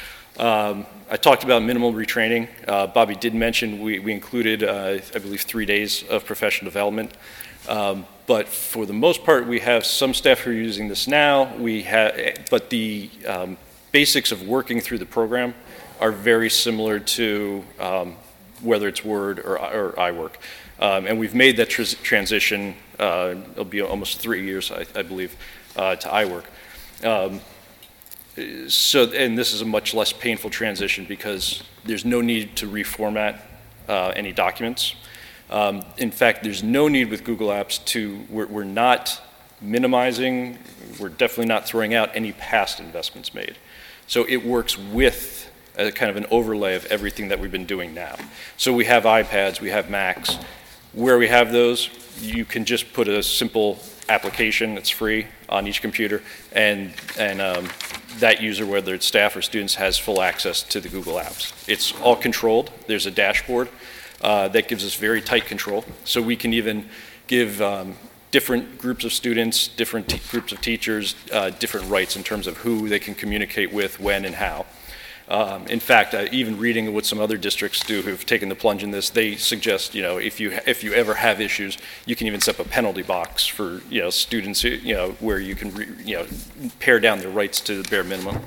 H: Um, I talked about minimal retraining. Uh, Bobby did mention we, we included, uh, I believe, three days of professional development. Um, but for the most part, we have some staff who are using this now. We have, but the um, basics of working through the program are very similar to um, whether it's Word or, or iWork. Um, and we've made that tr transition, uh, it'll be almost three years, I, I believe, uh, to iWork. Um, so, and this is a much less painful transition because there's no need to reformat uh, any documents. Um, in fact, there's no need with Google Apps to, we're, we're not minimizing, we're definitely not throwing out any past investments made. So it works with a kind of an overlay of everything that we've been doing now. So we have iPads, we have Macs. Where we have those, you can just put a simple application that's free on each computer, and, and um, that user, whether it's staff or students, has full access to the Google Apps. It's all controlled. There's a dashboard uh, that gives us very tight control. So we can even give um, different groups of students, different t groups of teachers, uh, different rights in terms of who they can communicate with, when, and how. Um, in fact, uh, even reading what some other districts do who've taken the plunge in this, they suggest, you know, if you if you ever have issues, you can even set up a penalty box for, you know, students, who, you know, where you can, re, you know, pare down their rights to the bare minimum.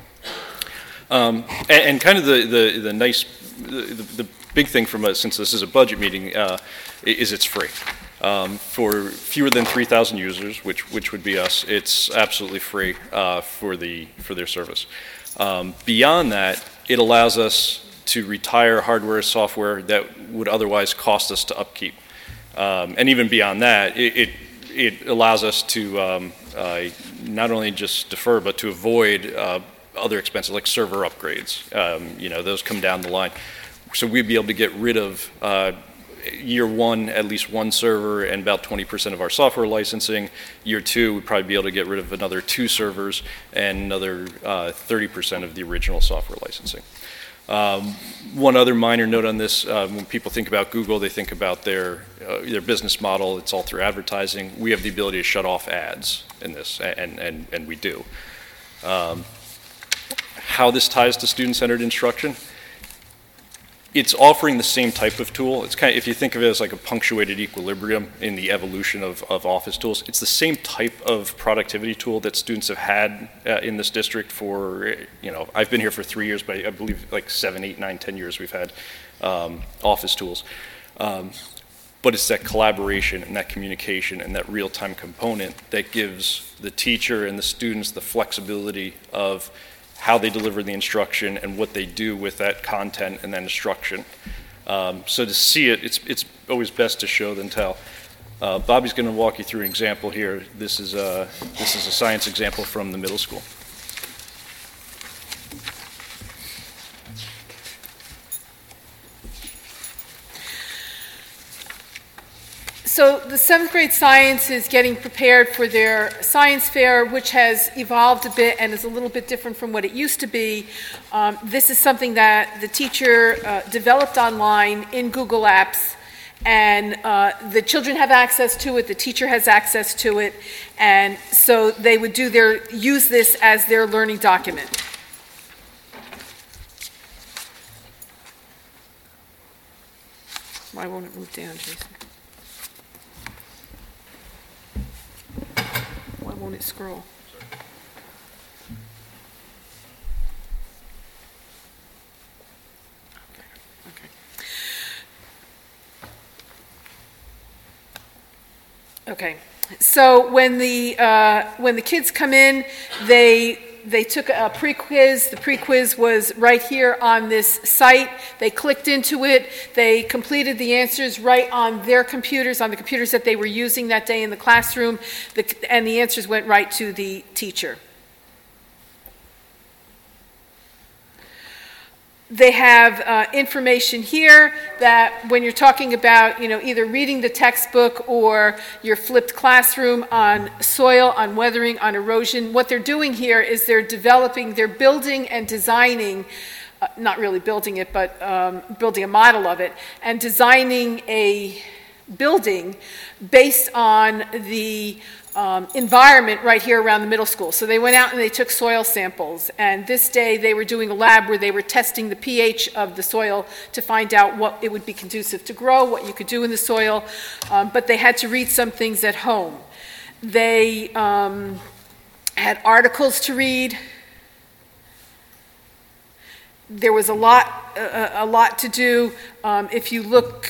H: Um, and, and kind of the the, the nice, the, the big thing from us, since this is a budget meeting, uh, is it's free. Um, for fewer than three thousand users, which which would be us, it's absolutely free uh, for the for their service. Um, beyond that, it allows us to retire hardware and software that would otherwise cost us to upkeep. Um, and even beyond that, it, it, it allows us to um, uh, not only just defer, but to avoid uh, other expenses like server upgrades. Um, you know, those come down the line. So we'd be able to get rid of uh, year one, at least one server and about twenty percent of our software licensing. Year two, we'd probably be able to get rid of another two servers and another uh, thirty percent of the original software licensing. Um, one other minor note on this, uh, when people think about Google, they think about their, uh, their business model. It's all through advertising. We have the ability to shut off ads in this, and, and, and we do. Um, how this ties to student-centered instruction? It's offering the same type of tool. It's kind of, if you think of it as like a punctuated equilibrium in the evolution of, of office tools, it's the same type of productivity tool that students have had uh, in this district for, you know, I've been here for three years, but I believe like seven, eight, nine, ten years we've had um, office tools. Um, but it's that collaboration and that communication and that real-time component that gives the teacher and the students the flexibility of how they deliver the instruction and what they do with that content and that instruction. Um, so to see it, it's, it's always best to show than tell. Uh, Bobby's going to walk you through an example here. This is, a, this is a science example from the middle school.
G: So the seventh grade science is getting prepared for their science fair, which has evolved a bit and is a little bit different from what it used to be. Um, this is something that the teacher uh, developed online in Google Apps, and uh, the children have access to it, the teacher has access to it, and so they would do their, use this as their learning document. Why won't it move down, Jason? Why won't it scroll? Okay. Okay. So when the uh, when the kids come in, they they took a pre-quiz. The pre-quiz was right here on this site. They clicked into it. They completed the answers right on their computers, on the computers that they were using that day in the classroom, the, and the answers went right to the teacher. They have uh, information here that when you're talking about, you know, either reading the textbook or your flipped classroom on soil, on weathering, on erosion, what they're doing here is they're developing, they're building and designing, uh, not really building it, but um, building a model of it, and designing a building based on the Um, environment right here around the middle school. So they went out and they took soil samples, and this day they were doing a lab where they were testing the pH of the soil to find out what it would be conducive to grow, what you could do in the soil, um, but they had to read some things at home. They um, had articles to read. There was a lot, a, a lot to do. Um, if you look,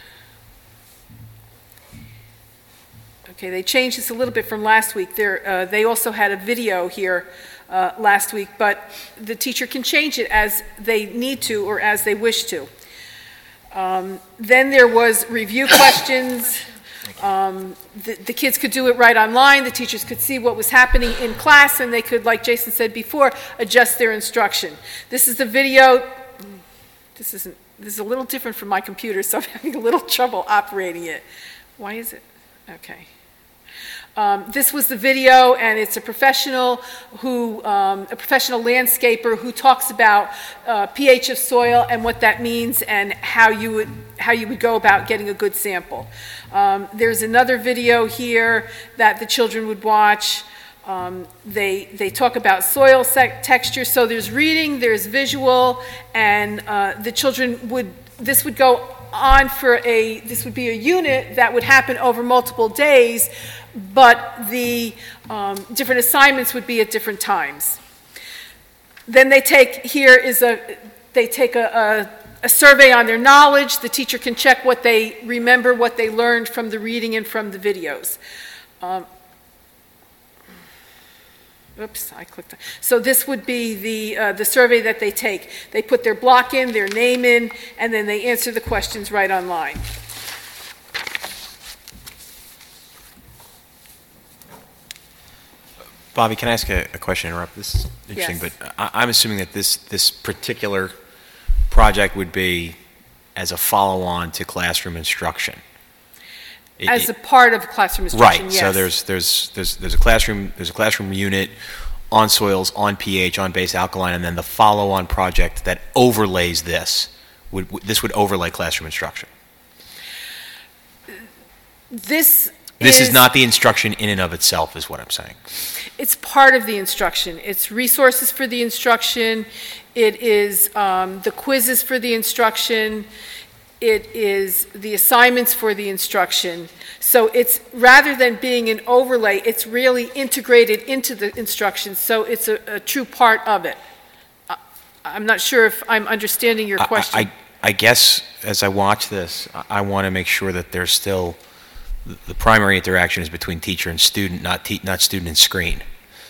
G: okay, they changed this a little bit from last week. There, uh, they also had a video here uh, last week, but the teacher can change it as they need to or as they wish to. Um, then there was review questions. Um, the, the kids could do it right online. The teachers could see what was happening in class, and they could, like Jason said before, adjust their instruction. This is the video. This isn't. This is a little different from my computer, so I'm having a little trouble operating it. Why is it? Okay. Um, this was the video, and it's a professional who, um, a professional landscaper who talks about uh, pH of soil and what that means and how you would how you would go about getting a good sample. Um, there's another video here that the children would watch. Um, they they talk about soil texture. So there's reading, there's visual, and uh, the children would this would go on for a this would be a unit that would happen over multiple days. But the um, different assignments would be at different times. Then they take, here is a, they take a, a, a survey on their knowledge. The teacher can check what they remember, what they learned from the reading and from the videos. Um, oops, I clicked. So this would be the, uh, the survey that they take. They put their block in, their name in, and then they answer the questions right online.
E: Bobby, can I ask a, a question? Interrupt. This is interesting,
G: Yes.
E: but I, I'm assuming that this this particular project would be as a follow-on to classroom instruction. It-
G: As a
E: it-
G: part of classroom instruction,
E: right.
G: yes.
E: So there's there's there's there's a classroom there's a classroom unit on soils, on pH, on base alkaline, and then the follow-on project that overlays this. Would would- this would overlay classroom instruction?
G: This
E: This is not the instruction in and of itself, is what I'm saying.
G: It's part of the instruction. It's resources for the instruction. It is um, the quizzes for the instruction. It is the assignments for the instruction. So it's, rather than being an overlay, it's really integrated into the instruction, so it's a, a true part of it. I, I'm not sure if I'm understanding your
E: I-
G: question.
E: I, I guess as I watch this, I, I want to make sure that there's still, the, the primary interaction is between teacher and student, not te- not student and screen.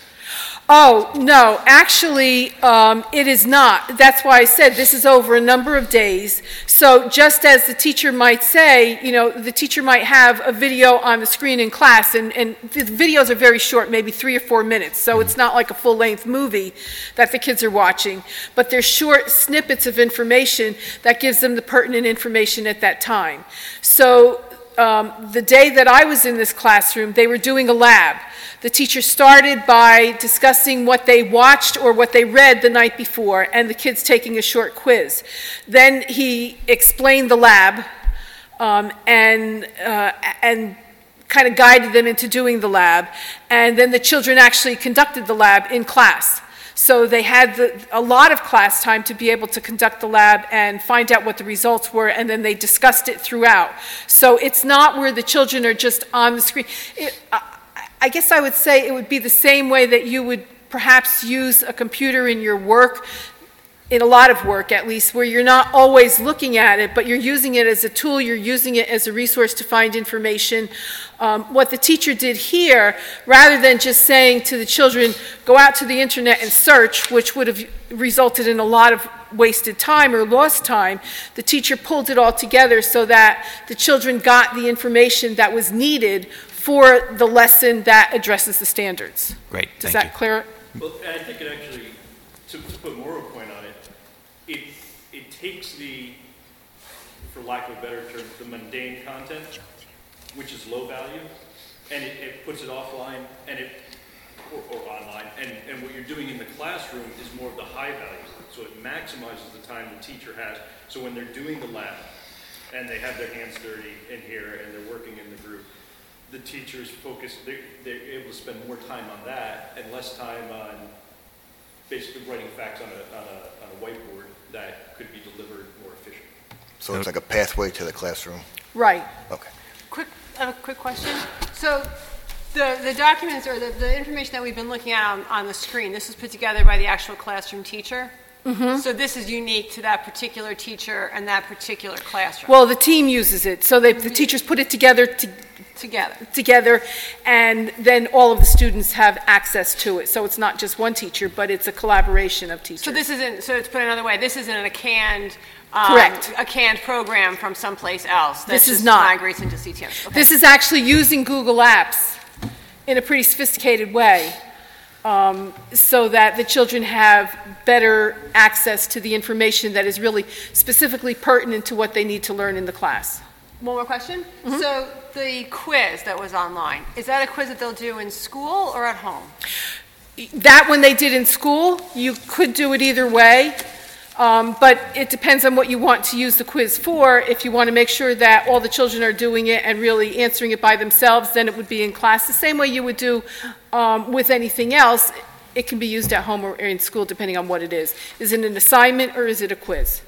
G: Oh, no, actually, um, it is not. That's why I said this is over a number of days. So just as the teacher might say, you know, the teacher might have a video on the screen in class, and, and the videos are very short, maybe three or four minutes, so it's not like a full-length movie that the kids are watching, but they're short snippets of information that gives them the pertinent information at that time. So um, the day that I was in this classroom, they were doing a lab. The teacher started by discussing what they watched or what they read the night before, and the kids taking a short quiz. Then he explained the lab um, and, uh, and kind of guided them into doing the lab. And then the children actually conducted the lab in class. So they had the, a lot of class time to be able to conduct the lab and find out what the results were, and then they discussed it throughout. So it's not where the children are just on the screen. It, uh, I guess I would say it would be the same way that you would perhaps use a computer in your work, in a lot of work at least, where you're not always looking at it, but you're using it as a tool, you're using it as a resource to find information. Um, what the teacher did here, rather than just saying to the children, go out to the internet and search, which would have resulted in a lot of wasted time or lost time, the teacher pulled it all together so that the children got the information that was needed for the lesson that addresses the standards.
E: Great,
G: Does
E: thank
G: that clear?
H: Well, and I think it actually, to, to put more of a point on it, it, it takes the, for lack of a better term, the mundane content, which is low value, and it, it puts it offline and it, or, or online, and, and what you're doing in the classroom is more of the high value. So it maximizes the time the teacher has. So when they're doing the lab and they have their hands dirty in here and they're working in the group, the teachers focus, they're, they're able to spend more time on that and less time on basically writing facts on a, on a, on a whiteboard that could be delivered more efficiently.
A: So it's like a pathway to the classroom?
G: Right.
A: Okay.
I: Quick, I have a quick question. So the, the documents or the, the information that we've been looking at on, on the screen, this was put together by the actual classroom teacher? Mm-hmm. So this is unique to that particular teacher and that particular classroom?
G: Well, the team uses it, so they, the teachers put it together to,
I: Together.
G: together, and then all of the students have access to it. So it's not just one teacher, but it's a collaboration of teachers.
I: So this isn't, so to put it another way, this isn't a canned, um,
G: Correct.
I: a canned program from someplace else. That
G: This is
I: just
G: not.
I: migrates into C T M. Okay.
G: This is actually using Google Apps in a pretty sophisticated way, um, so that the children have better access to the information that is really specifically pertinent to what they need to learn in the class.
I: One more question. Mm-hmm. So the quiz that was online, is that a quiz that they'll do in school or at home?
G: That one they did in school. You could do it either way, um, but it depends on what you want to use the quiz for. If you want to make sure that all the children are doing it and really answering it by themselves, then it would be in class. The same way you would do um, with anything else, it can be used at home or in school depending on what it is. Is it an assignment or is it a quiz?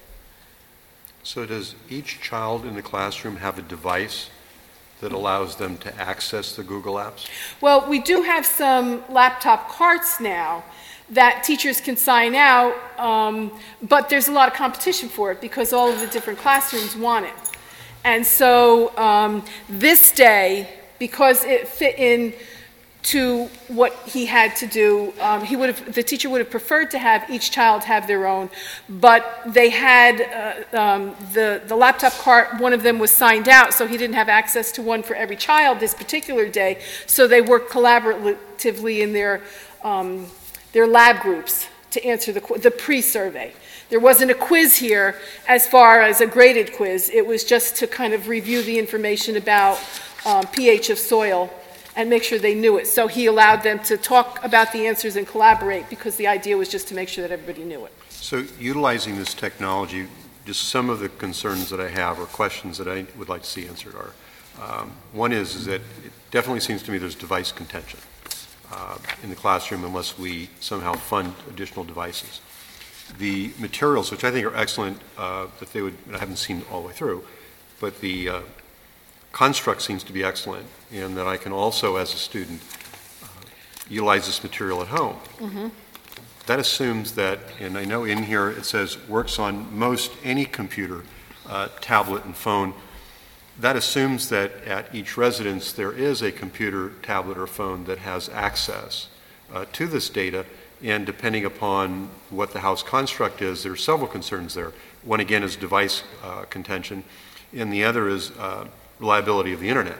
F: So does each child in the classroom have a device that allows them to access the Google Apps?
G: Well, we do have some laptop carts now that teachers can sign out, um, but there's a lot of competition for it because all of the different classrooms want it. And so um, this day, because it fit in to what he had to do, um, he would have, the teacher would have preferred to have each child have their own, but they had uh, um, the, the laptop cart, one of them was signed out, so he didn't have access to one for every child this particular day, so they worked collaboratively in their, um, their lab groups to answer the, the pre-survey. There wasn't a quiz here as far as a graded quiz, it was just to kind of review the information about um, pH of soil and make sure they knew it. So he allowed them to talk about the answers and collaborate because the idea was just to make sure that everybody knew it.
F: So utilizing this technology, just some of the concerns that I have or questions that I would like to see answered are, um, one is, is that it definitely seems to me there's device contention uh, in the classroom unless we somehow fund additional devices. The materials, which I think are excellent, uh, that they would, I haven't seen all the way through, but the uh, construct seems to be excellent, and that I can also, as a student, uh, utilize this material at home.
G: Mm-hmm.
F: that assumes that, and I know in here it says works on most any computer, uh, tablet and phone. That assumes that at each residence there is a computer, tablet, or phone that has access uh, to this data, and depending upon what the house construct is, there are several concerns there. One, again, is device uh, contention, and the other is uh, reliability of the internet.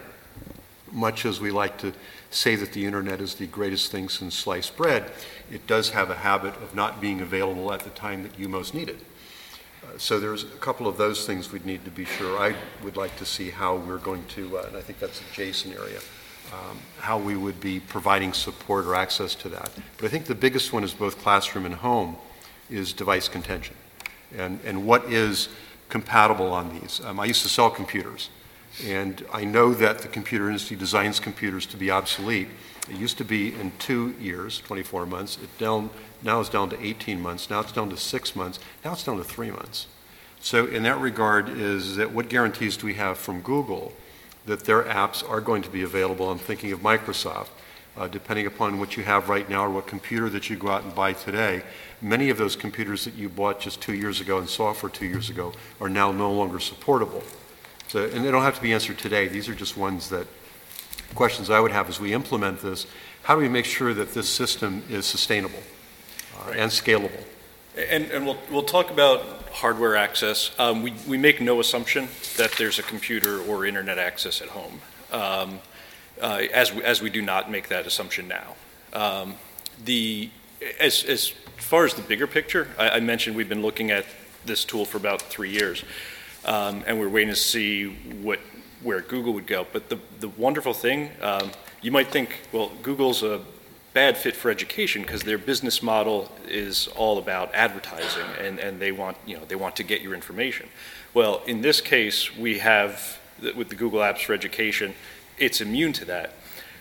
F: Much as we like to say that the internet is the greatest thing since sliced bread, it does have a habit of not being available at the time that you most need it. Uh, so there's a couple of those things we'd need to be sure. I would like to see how we're going to, uh, and I think that's a Jason area, um, how we would be providing support or access to that. But I think the biggest one is both classroom and home is device contention. And, and what is compatible on these? Um, I used to sell computers. And I know that the computer industry designs computers to be obsolete. It used to be in two years, twenty-four months. It down, now it's down to eighteen months. Now it's down to six months. Now it's down to three months. So in that regard is that what guarantees do we have from Google that their apps are going to be available? I'm thinking of Microsoft. Uh, depending upon what you have right now or what computer that you go out and buy today, many of those computers that you bought just two years ago and software two years ago are now no longer supportable. So, and they don't have to be answered today. These are just ones that, questions I would have as we implement this. How do we make sure that this system is sustainable uh, and scalable?
H: And, and we'll, we'll talk about hardware access. Um, we, we make no assumption that there's a computer or internet access at home, um, uh, as, we, as we do not make that assumption now. Um, the, as, as far as the bigger picture, I, I mentioned we've been looking at this tool for about three years. Um, and we're waiting to see what, where Google would go. But the, the wonderful thing, um, you might think, well, Google's a bad fit for education because their business model is all about advertising, and, and they want, you know, they want to get your information. Well, in this case, we have, with the Google Apps for Education, it's immune to that.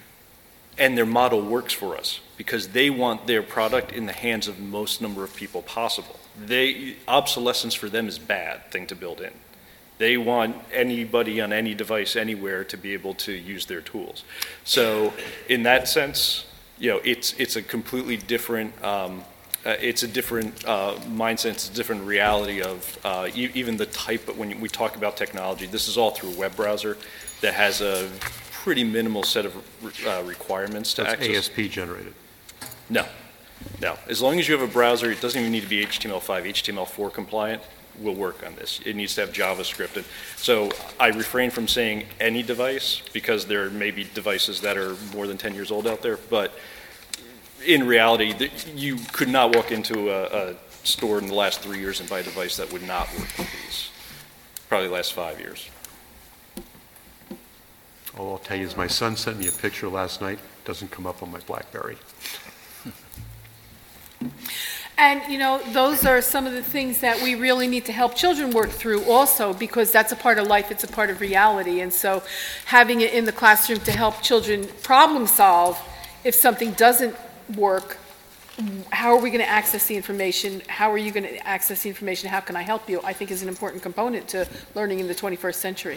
H: And their model works for us because they want their product in the hands of the most number of people possible. They, obsolescence for them is a bad thing to build in. They want anybody on any device anywhere to be able to use their tools. So in that sense, you know, it's, it's a completely different, um, uh, it's a different uh, mindset, it's a different reality of uh, e even the type, but when we talk about technology, this is all through a web browser that has a pretty minimal set of uh, requirements to
F: That's
H: access.
F: A S P generated.
H: No, no. As long as you have a browser, it doesn't even need to be H T M L five, H T M L four compliant will work on this. It needs to have JavaScript. And so I refrain from saying any device because there may be devices that are more than ten years old out there, but in reality, the, you could not walk into a, a store in the last three years and buy a device that would not work with these. Probably the last five years.
F: All I'll tell you is my son sent me a picture last night. It doesn't come up on my BlackBerry.
G: And, you know, those are some of the things that we really need to help children work through also, because that's a part of life, it's a part of reality. And so having it in the classroom to help children problem solve if something doesn't work, how are we going to access the information? How are you going to access the information? How can I help you? I think is an important component to learning in the twenty-first century.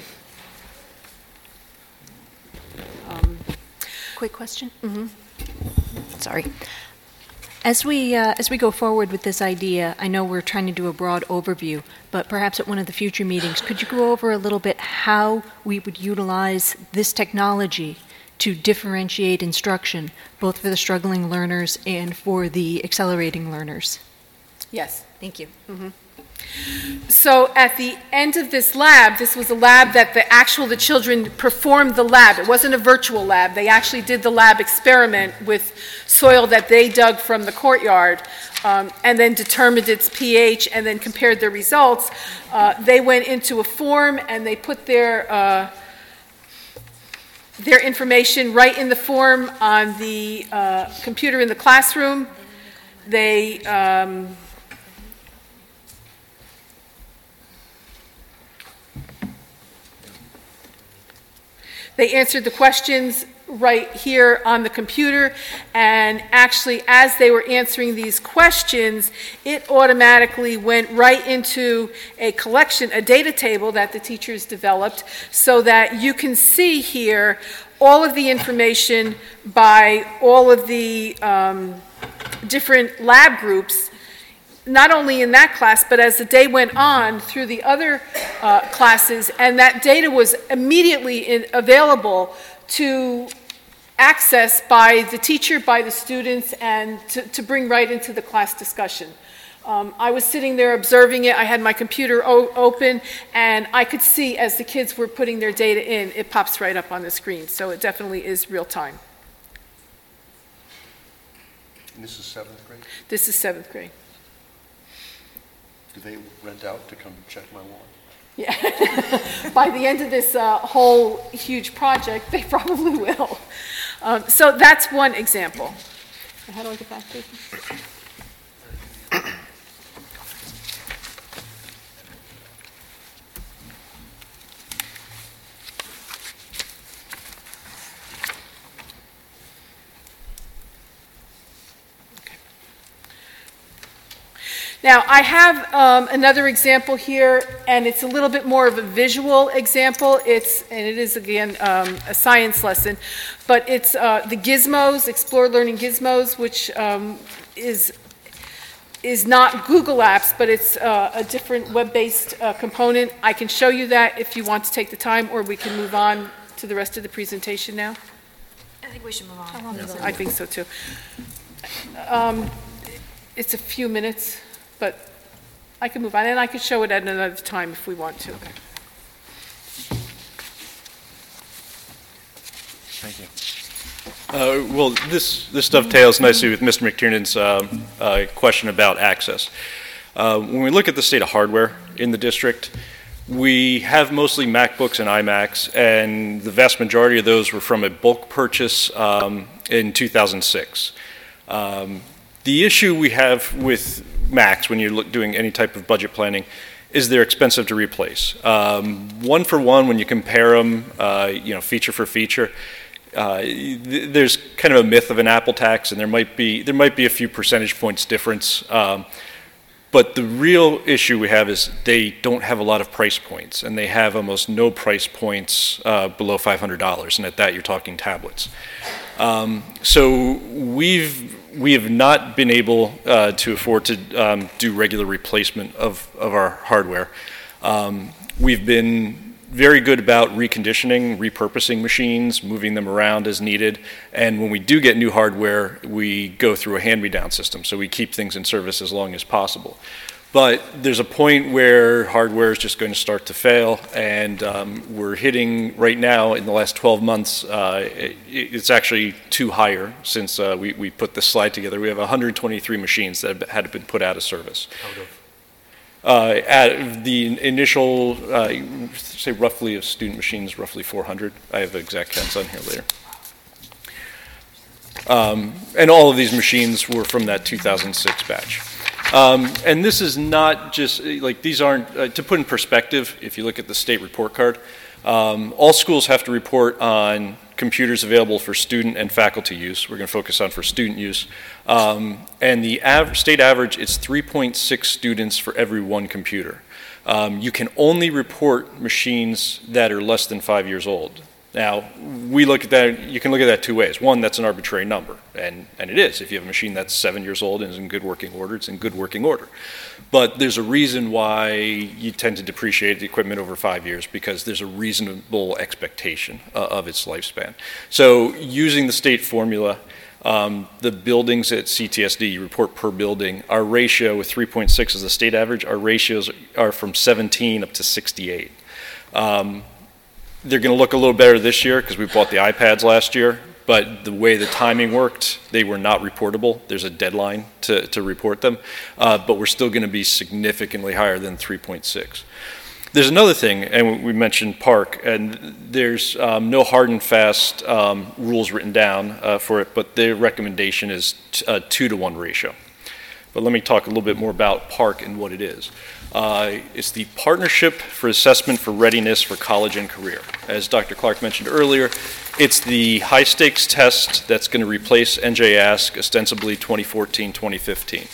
G: Um,
J: Quick question.
G: mm-hmm.
J: Sorry. As we, uh, as we go forward with this idea, I know we're trying to do a broad overview, but perhaps at one of the future meetings, could you go over a little bit how we would utilize this technology to differentiate instruction, both for the struggling learners and for the accelerating learners?
G: Yes.
J: Thank you.
G: Mm-hmm. So at the end of this lab, this was a lab that the actual, the children performed the lab. It wasn't a virtual lab. They actually did the lab experiment with soil that they dug from the courtyard um, and then determined its pH and then compared their results. Uh, they went into a form and they put their, uh, their information right in the form on the uh, computer in the classroom. They... Um, They answered the questions right here on the computer, and actually as they were answering these questions, it automatically went right into a collection, a data table that the teachers developed, so that you can see here all of the information by all of the um, different lab groups, not only in that class, but as the day went on through the other uh, classes, and that data was immediately in, available to access by the teacher, by the students, and to, to bring right into the class discussion. Um, I was sitting there observing it. I had my computer o- open, and I could see as the kids were putting their data in, it pops right up on the screen. So it definitely is real time.
F: And this is seventh grade?
G: This is seventh grade.
F: Do they rent out to come check my lawn?
G: Yeah. By the end of this uh, whole huge project, they probably will. Um, so that's one example. How do I get back to it? Now, I have um, another example here, and it's a little bit more of a visual example. It's, and it is, again, um, a science lesson, but it's uh, the Gizmos, Explore Learning Gizmos, which um, is, is not Google Apps, but it's uh, a different web-based uh, component. I can show you that if you want to take the time, or we can move on to the rest of the presentation now.
J: I think we should move on.
G: How long is it? I think so, too. Um, it's a few minutes. But I can move on, and I can show it at another time if we want to.
B: Thank you.
H: Uh, well, this, this dovetails nicely with Mister McTiernan's um, uh, question about access. Uh, when we look at the state of hardware in the district, we have mostly MacBooks and iMacs, and the vast majority of those were from a bulk purchase um, in two thousand six. Um, the issue we have with Macs when you're look, doing any type of budget planning is they're expensive to replace. Um, one for one, when you compare them, uh, you know, feature for feature, uh, th- there's kind of a myth of an Apple tax, and there might be there might be a few percentage points difference. Um, but the real issue we have is they don't have a lot of price points, and they have almost no price points uh, below five hundred dollars, and at that you're talking tablets. Um, so we've we have not been able uh, to afford to um, do regular replacement of, of our hardware. Um, we've been very good about reconditioning, repurposing machines, moving them around as needed, and when we do get new hardware, we go through a hand-me-down system, so we keep things in service as long as possible. But there's a point where hardware is just going to start to fail, and um, we're hitting right now in the last twelve months, uh, it, it's actually too higher since uh, we, we put this slide together. We have one hundred twenty-three machines that have had been put out of service.
F: Out of?
H: Uh, at the initial, uh, say roughly of student machines, roughly four hundred. I have exact counts on here later. Um, and all of these machines were from that two thousand six batch. Um, and this is not just, like, these aren't, uh, to put in perspective, if you look at the state report card, um, all schools have to report on computers available for student and faculty use. We're going to focus on for student use. Um, and the av- state average is three point six students for every one computer. Um, you can only report machines that are less than five years old. Now, we look at that, you can look at that two ways. One, that's an arbitrary number, and, and it is. If you have a machine that's seven years old and is in good working order, it's in good working order. But there's a reason why you tend to depreciate the equipment over five years, because there's a reasonable expectation uh, of its lifespan. So using the state formula, um, the buildings at C T S D, you report per building, our ratio with three point six is the state average, our ratios are from seventeen up to sixty-eight. Um, They're going to look a little better this year because we bought the iPads last year, but the way the timing worked, they were not reportable. There's a deadline to, to report them, uh, but we're still going to be significantly higher than three point six. There's another thing, and we mentioned Park, and there's um, no hard and fast um, rules written down uh, for it, but their recommendation is t- a two to one ratio. But let me talk a little bit more about Park and what it is. Uh, it's the Partnership for Assessment for Readiness for College and Career. As Doctor Clark mentioned earlier, it's the high-stakes test that's going to replace N J Ask, ostensibly twenty fourteen, twenty fifteen.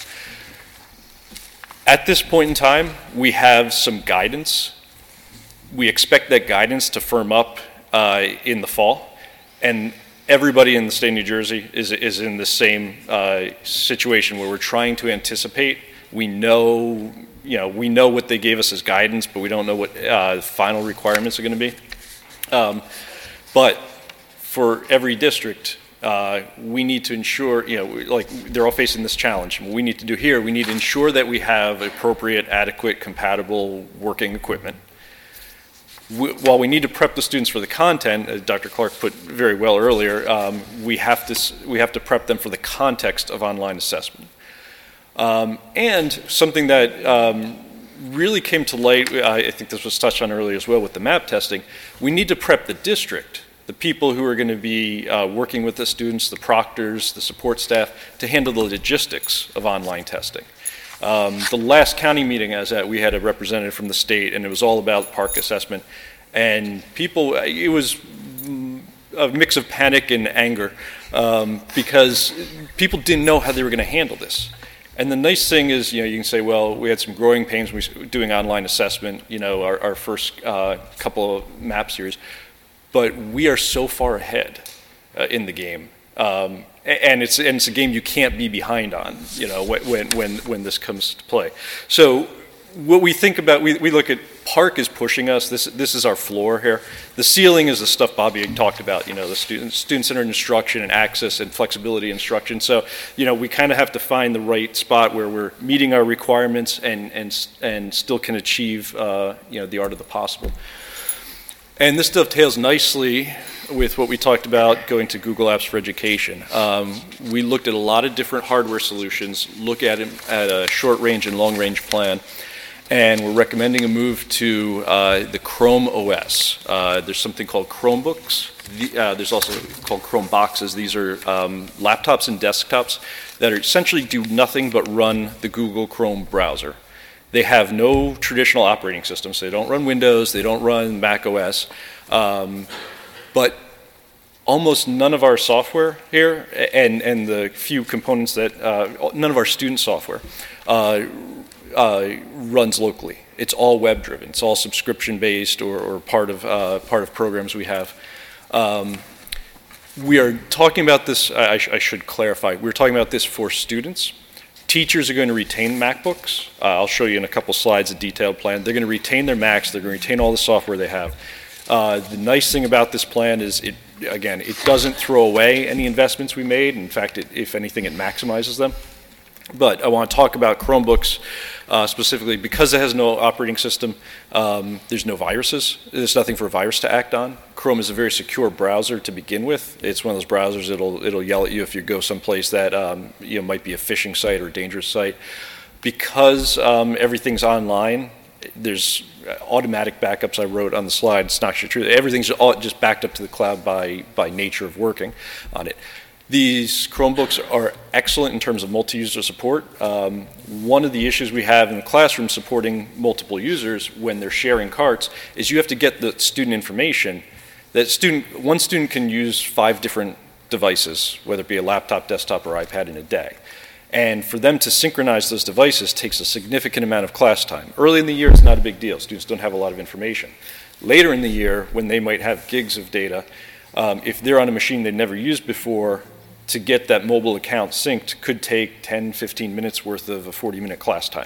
H: At this point in time, we have some guidance. We expect that guidance to firm up uh, in the fall, and everybody in the state of New Jersey is, is in the same uh, situation where we're trying to anticipate. We know, you know, we know what they gave us as guidance, but we don't know what uh, the final requirements are going to be. Um, but for every district, uh, we need to ensure, you know, like they're all facing this challenge. What we need to do here, we need to ensure that we have appropriate, adequate, compatible working equipment. We, while we need to prep the students for the content, as Doctor Clark put very well earlier, um, we have to we have to prep them for the context of online assessment. Um, and something that um, really came to light, I think this was touched on earlier as well with the MAP testing, we need to prep the district, the people who are going to be uh, working with the students, the proctors, the support staff, to handle the logistics of online testing. Um, the last county meeting I was at, we had a representative from the state, and it was all about park assessment. And people, it was a mix of panic and anger um, because people didn't know how they were going to handle this. And the nice thing is, you know, you can say, well, we had some growing pains when we were doing online assessment, you know, our, our first uh, couple of MAP series, but we are so far ahead uh, in the game. Um, and it's and it's a game you can't be behind on, you know, when when when this comes to play. So what we think about, we, we look at park is pushing us. This this is our floor here. The ceiling is the stuff Bobby talked about, you know, the student student-centered instruction and access and flexibility instruction. So, you know, we kind of have to find the right spot where we're meeting our requirements and and and still can achieve, uh, you know, the art of the possible. And this dovetails nicely with what we talked about going to Google Apps for Education. Um, we looked at a lot of different hardware solutions, look at it at a short range and long range plan, and we're recommending a move to uh, the Chrome O S. Uh, there's something called Chromebooks. The, uh, there's also called Chromeboxes. These are um, laptops and desktops that are essentially do nothing but run the Google Chrome browser. They have no traditional operating system, so they don't run Windows, they don't run Mac O S, um, but almost none of our software here, and, and the few components that, uh, none of our student software uh, uh, runs locally. It's all web-driven. It's all subscription-based or, or part of uh, part of programs we have. Um, we are talking about this, I, sh I should clarify, we're talking about this for students. Teachers are going to retain MacBooks. Uh, I'll show you in a couple slides a detailed plan. They're going to retain their Macs. They're going to retain all the software they have. Uh, the nice thing about this plan is, it again, it doesn't throw away any investments we made. In fact, it, if anything, it maximizes them. But I want to talk about Chromebooks uh, specifically because it has no operating system. Um, there's no viruses. There's nothing for a virus to act on. Chrome is a very secure browser to begin with. It's one of those browsers it'll it'll yell at you if you go someplace that um, you know might be a phishing site or a dangerous site. Because um, everything's online, there's automatic backups I wrote on the slide. It's not actually true. Everything's all just backed up to the cloud by by nature of working on it. These Chromebooks are excellent in terms of multi-user support. Um, one of the issues we have in the classroom supporting multiple users when they're sharing carts is you have to get the student information. That student, one student can use five different devices, whether it be a laptop, desktop, or iPad in a day. And for them to synchronize those devices takes a significant amount of class time. Early in the year, it's not a big deal. Students don't have a lot of information. Later in the year, when they might have gigs of data, um, if they're on a machine they've never used before, to get that mobile account synced could take ten, fifteen minutes worth of a forty minute class time.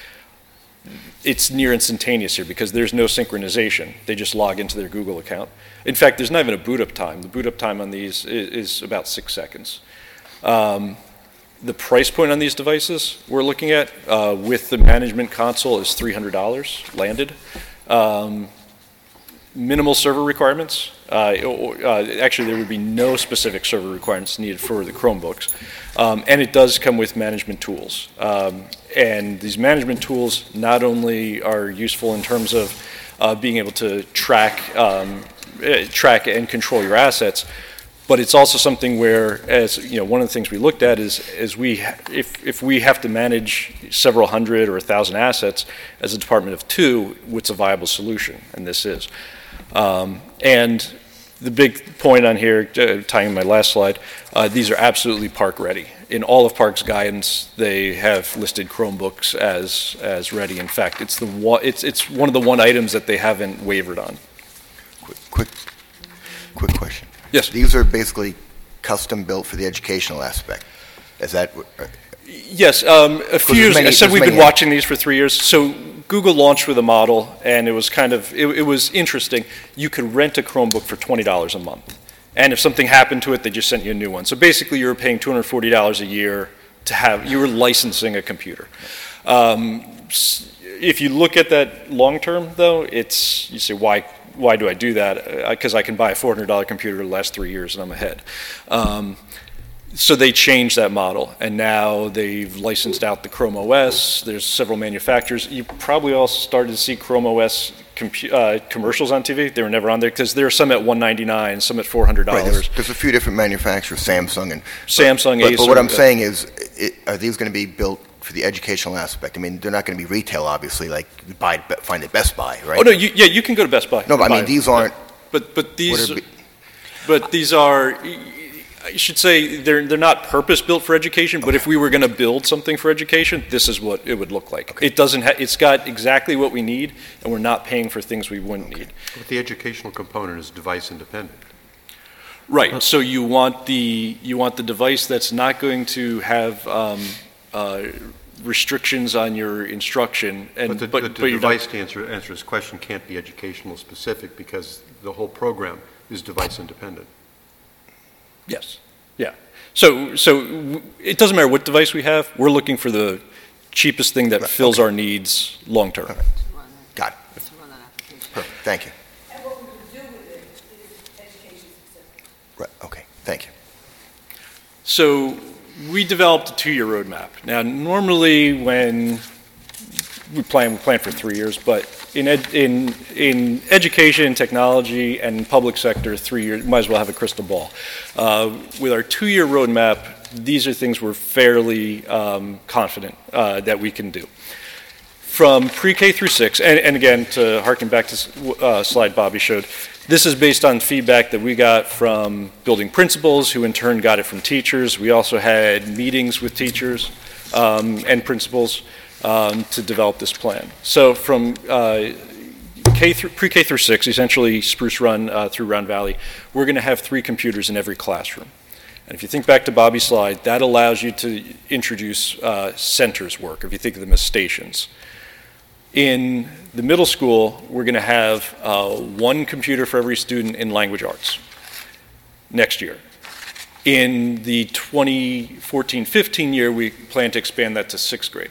H: It's near instantaneous here because there's no synchronization. They just log into their Google account. In fact, there's not even a boot up time. The boot up time on these is, is about six seconds. Um, the price point on these devices we're looking at uh, with the management console is three hundred dollars landed. Um, minimal server requirements. Uh, uh, actually, there would be no specific server requirements needed for the Chromebooks. Um, and it does come with management tools. Um, and these management tools not only are useful in terms of uh, being able to track, um, uh, track and control your assets, but it's also something where, as you know, one of the things we looked at is, is we, if, if we have to manage several hundred or a thousand assets as a department of two, what's a viable solution? And this is. Um, and the big point on here, uh, tying my last slide, uh, these are absolutely park ready. In all of Park's guidance, they have listed Chromebooks as as ready. In fact, it's the one, it's it's one of the one items that they haven't wavered on.
A: Quick, quick, quick question.
H: Yes.
A: These are basically custom built for the educational aspect. Is that, what- uh,
H: Yes, um, a few
A: there's
H: years,
A: many-
H: I said
A: there's
H: we've been
A: many-
H: watching these for three years. So Google launched with a model, and it was kind of, it, it was interesting. You could rent a Chromebook for twenty dollars a month. And if something happened to it, they just sent you a new one. So basically, you were paying two hundred forty dollars a year to have, you were licensing a computer. Um, s- if you look at that long-term, though, it's, you say, why, why do I do that? Because I can buy a four hundred dollar computer to last three years, and I'm ahead. Um, So they changed that model, and now they've licensed out the Chrome O S. There's several manufacturers. You probably all started to see Chrome O S compu- uh, commercials on T V. They were never on there because there are some at one ninety-nine, some at four hundred dollars.
A: right, there's, there's a few different manufacturers, Samsung and...
H: Samsung,
A: but,
H: Acer.
A: But what I'm
H: but-
A: saying is, it, are these going to be built for the educational aspect? I mean, they're not going to be retail, obviously, like you buy, find at Best Buy, right?
H: Oh no, you, yeah, you can go to Best Buy.
A: No, but I
H: and buy
A: mean,
H: it.
A: these aren't...
H: But but these,
A: would it be-
H: but these are. I should say they're they're not purpose built for education. But if we were going to build something for education, this is what it would look like.
A: Okay.
H: It doesn't. Ha- it's got exactly what we need, and we're not paying for things we wouldn't need.
F: But the educational component is device independent.
H: Right. So you want the you want the device that's not going to have um, uh, restrictions on your instruction, and
F: But the,
H: but,
F: the,
H: but
F: the
H: you're not-
F: device to answer, answer his question can't be educational specific because the whole program is device independent.
H: Yes. Yeah. So so w- it doesn't matter what device we have. We're looking for the cheapest thing that
A: Right,
H: fills
A: okay.
H: our needs long term.
A: Okay. Got it. Perfect, thank you.
K: And what we would do with it is education specific.
A: Right, okay, thank you.
H: So we developed a two-year roadmap. Now, normally when we plan, we plan for three years, but in ed, in in education, technology, and public sector, three years, might as well have a crystal ball. Uh, with our two-year roadmap, these are things we're fairly um, confident uh, that we can do. From pre-K through six, and, and again, to harken back to uh, slide Bobby showed, this is based on feedback that we got from building principals, who in turn got it from teachers. We also had meetings with teachers um, and principals um, to develop this plan. So from uh, K through, pre-K through six, essentially Spruce Run uh, through Round Valley, we're going to have three computers in every classroom. And if you think back to Bobby's slide, that allows you to introduce uh, centers work, if you think of them as stations. In the middle school, we're going to have uh, one computer for every student in language arts next year. In the twenty fourteen fifteen year, we plan to expand that to sixth grade.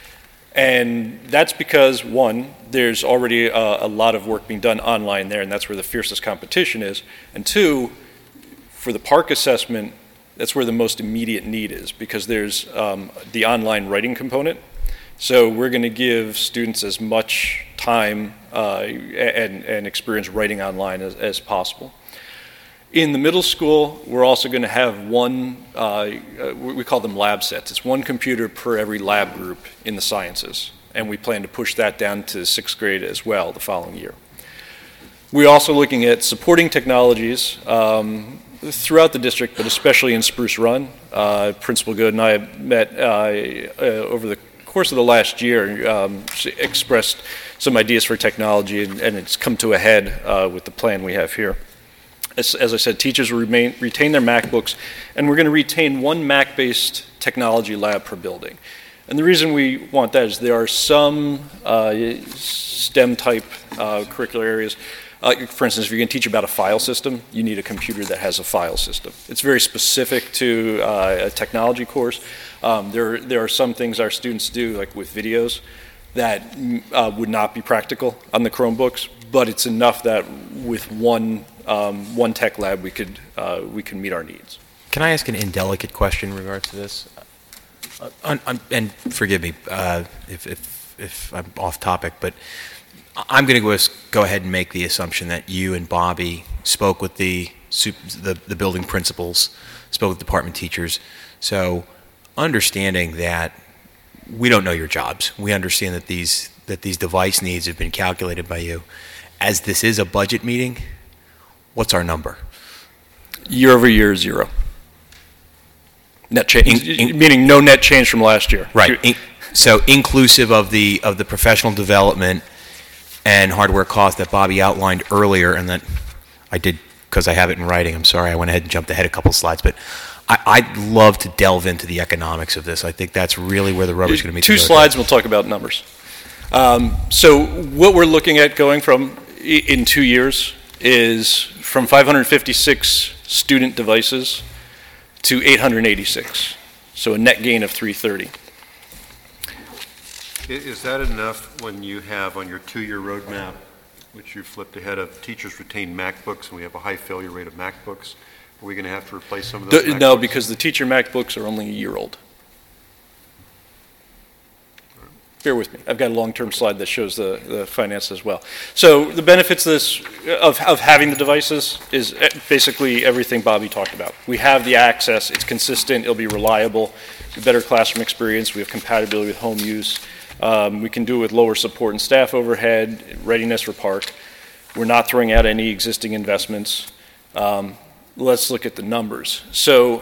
H: And that's because, one, there's already a, a lot of work being done online there, and that's where the fiercest competition is. And two, for the Park assessment, that's where the most immediate need is, because there's um, the online writing component. So we're going to give students as much time uh, and, and experience writing online as, as possible. In the middle school, we're also going to have one, uh, we call them lab sets. It's one computer per every lab group in the sciences. And we plan to push that down to sixth grade as well the following year. We're also looking at supporting technologies um, throughout the district, but especially in Spruce Run. Uh, Principal Good and I have met uh, uh, over the course of the last year, um, expressed some ideas for technology, and, and it's come to a head uh, with the plan we have here. As, as I said, teachers will remain, retain their MacBooks, and we're going to retain one Mac-based technology lab per building. And the reason we want that is there are some uh, STEM-type uh, curricular areas. Uh, for instance, if you're going to teach about a file system, you need a computer that has a file system. It's very specific to uh, a technology course. Um, there, there are some things our students do, like with videos, that uh, would not be practical on the Chromebooks, but it's enough that with one um, one tech lab we could uh, we can meet our needs.
E: Can I ask an indelicate question in regards to this? Uh, un, un, and forgive me uh, if, if if I'm off topic, but I'm going to go go ahead and make the assumption that you and Bobby spoke with the the, the building principals, spoke with department teachers. So understanding that we don't know your jobs, we understand that these that these device needs have been calculated by you. As this is a budget meeting, what's our number?
H: Year over year, zero. Net change,
E: In- in-
H: meaning no net change from last year.
E: Right. In, so inclusive of the of the professional development and hardware costs that Bobby outlined earlier, and that I did because I have it in writing. I'm sorry, I went ahead and jumped ahead a couple slides, but I, I'd love to delve into the economics of this. I think that's really where the rubber's going to meet the road.
H: Two slides, and we'll talk about numbers. Um, so what we're looking at going from i- in two years is from five hundred fifty-six student devices to eight hundred eighty-six. So a net gain of three hundred thirty.
F: I- Is that enough when you have on your two-year roadmap, which you flipped ahead of, teachers retain MacBooks, and we have a high failure rate of MacBooks? Are we going to have to replace some of those
H: The-
F: MacBooks?
H: No, because the teacher MacBooks are only a year old. Bear with me. I've got a long-term slide that shows the, the finance as well. So the benefits of this, of, of having the devices is basically everything Bobby talked about. We have the access, it's consistent, it'll be reliable, a better classroom experience, we have compatibility with home use. Um, we can do it with lower support and staff overhead, readiness for park. We're not throwing out any existing investments. Um, let's look at the numbers. So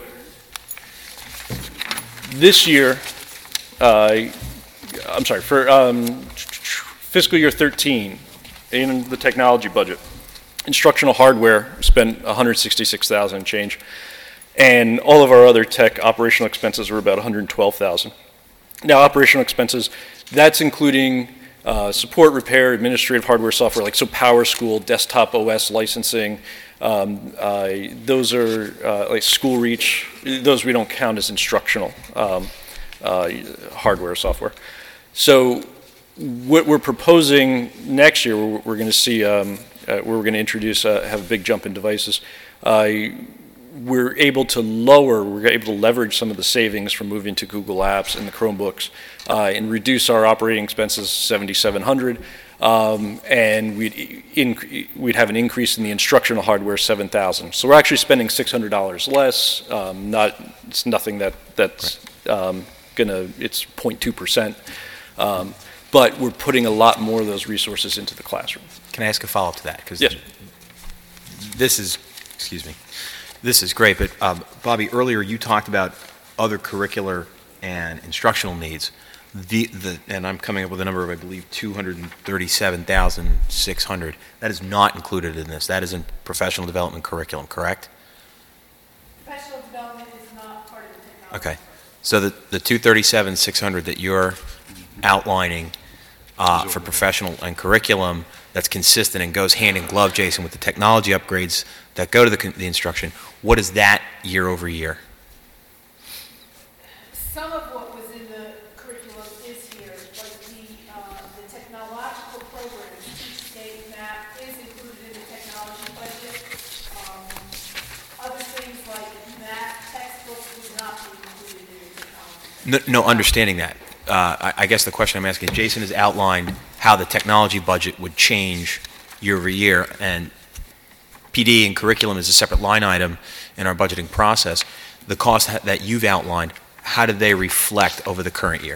H: this year, uh, I'm sorry, for um, fiscal year thirteen, in the technology budget, instructional hardware spent one hundred sixty-six thousand dollars and change, and all of our other tech operational expenses were about one hundred twelve thousand dollars. Now, operational expenses, that's including uh, support, repair, administrative hardware, software, like so PowerSchool, desktop O S licensing, um, uh, those are uh, like School Reach, those we don't count as instructional um, uh, hardware, software. So what we're proposing next year, we're, we're going to see, um, uh, we're going to introduce, uh, have a big jump in devices. Uh, we're able to lower, we're able to leverage some of the savings from moving to Google Apps and the Chromebooks uh, and reduce our operating expenses seventy-seven hundred dollars, um, and we'd, in, we'd have an increase in the instructional hardware seven thousand dollars. So we're actually spending six hundred dollars less, um, not, it's nothing that, that's um, gonna, it's zero point two percent. Um, but we're putting a lot more of those resources into the classroom.
E: Can I ask a follow-up to that? Because
H: Yes.
E: this is, excuse me, this is great, but um, Bobby, earlier you talked about other curricular and instructional needs. The, the, and I'm coming up with a number of, I believe, two hundred thirty-seven thousand six hundred. That is not included in this. That is in professional development curriculum, correct?
G: Professional development is not part of the technology.
E: Okay. So the, the two hundred thirty-seven thousand six hundred that you're outlining uh, for professional and curriculum, that's consistent and goes hand in glove, Jason, with the technology upgrades that go to the, the instruction, what is that year over year?
G: Some of what was in the curriculum is here, but the, uh, the technological programs, Teach State Map is included in the technology budget. Um, other things like math textbooks would not be included in the technology.
E: No, no understanding that. Uh, I, I guess the question I'm asking, Jason has outlined how the technology budget would change year over year, and P D and curriculum is a separate line item in our budgeting process. The costs ha- that you've outlined, how do they reflect over the current year?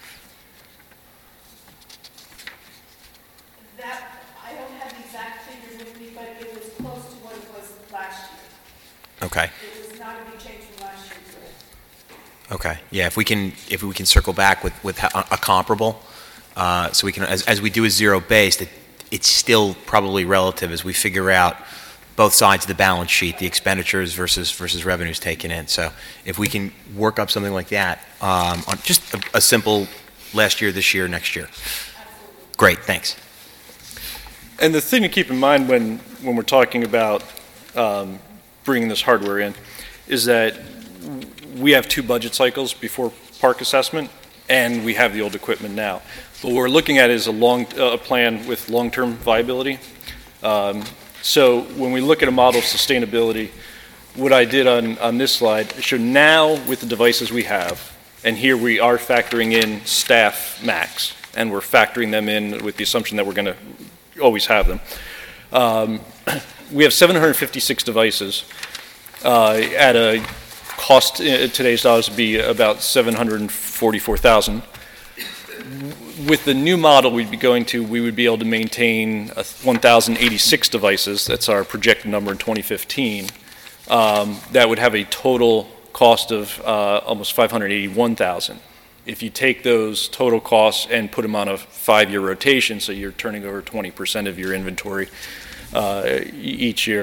G: That, I don't have the exact figures with me, but it was close to what it was last year.
E: Okay.
G: It was not a big change from last year.
E: Okay, yeah, if we can, if we can circle back with, with a, a comparable, uh, so we can, as, as we do a zero-based, it, it's still probably relative as we figure out both sides of the balance sheet, the expenditures versus versus revenues taken in. So if we can work up something like that, um, on just a, a simple last year, this year, next year. Great, thanks.
H: And the thing to keep in mind when, when we're talking about um, bringing this hardware in is that we have two budget cycles before park assessment, and we have the old equipment now. But what we're looking at is a long uh, a plan with long-term viability. Um, so when we look at a model of sustainability, what I did on, on this slide, I showed now with the devices we have, and here we are factoring in staff max, and we're factoring them in with the assumption that we're going to always have them. Um, we have seven hundred fifty-six devices uh, at a cost in today's dollars would be about seven hundred forty-four thousand. With the new model we'd be going to, we would be able to maintain a one thousand eighty-six devices. That's our projected number in twenty fifteen. Um, that would have a total cost of uh, almost five hundred eighty-one thousand. If you take those total costs and put them on a five-year rotation, so you're turning over twenty percent of your inventory uh, each year,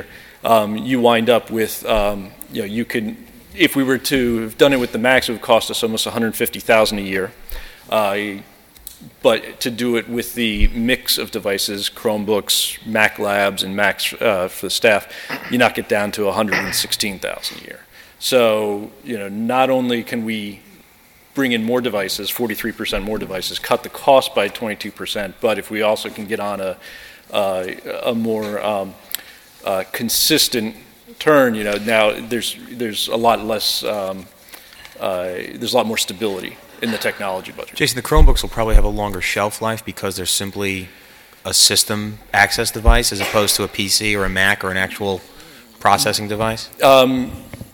H: um, you wind up with, um, you know, you can, if we were to have done it with the Macs, it would cost us almost one hundred fifty thousand dollars a year. Uh, but to do it with the mix of devices, Chromebooks, Mac Labs, and Macs uh, for the staff, you knock it down to one hundred sixteen thousand dollars a year. So, you know, not only can we bring in more devices, forty-three percent more devices, cut the cost by twenty-two percent, but if we also can get on a, uh, a more um, uh, consistent turn, you know, now there's, there's a lot less, um, uh, there's a lot more stability in the technology budget.
E: Jason, the Chromebooks will probably have a longer shelf life because they're simply a system access device as opposed to a P C or a Mac or an actual processing device?
H: Um,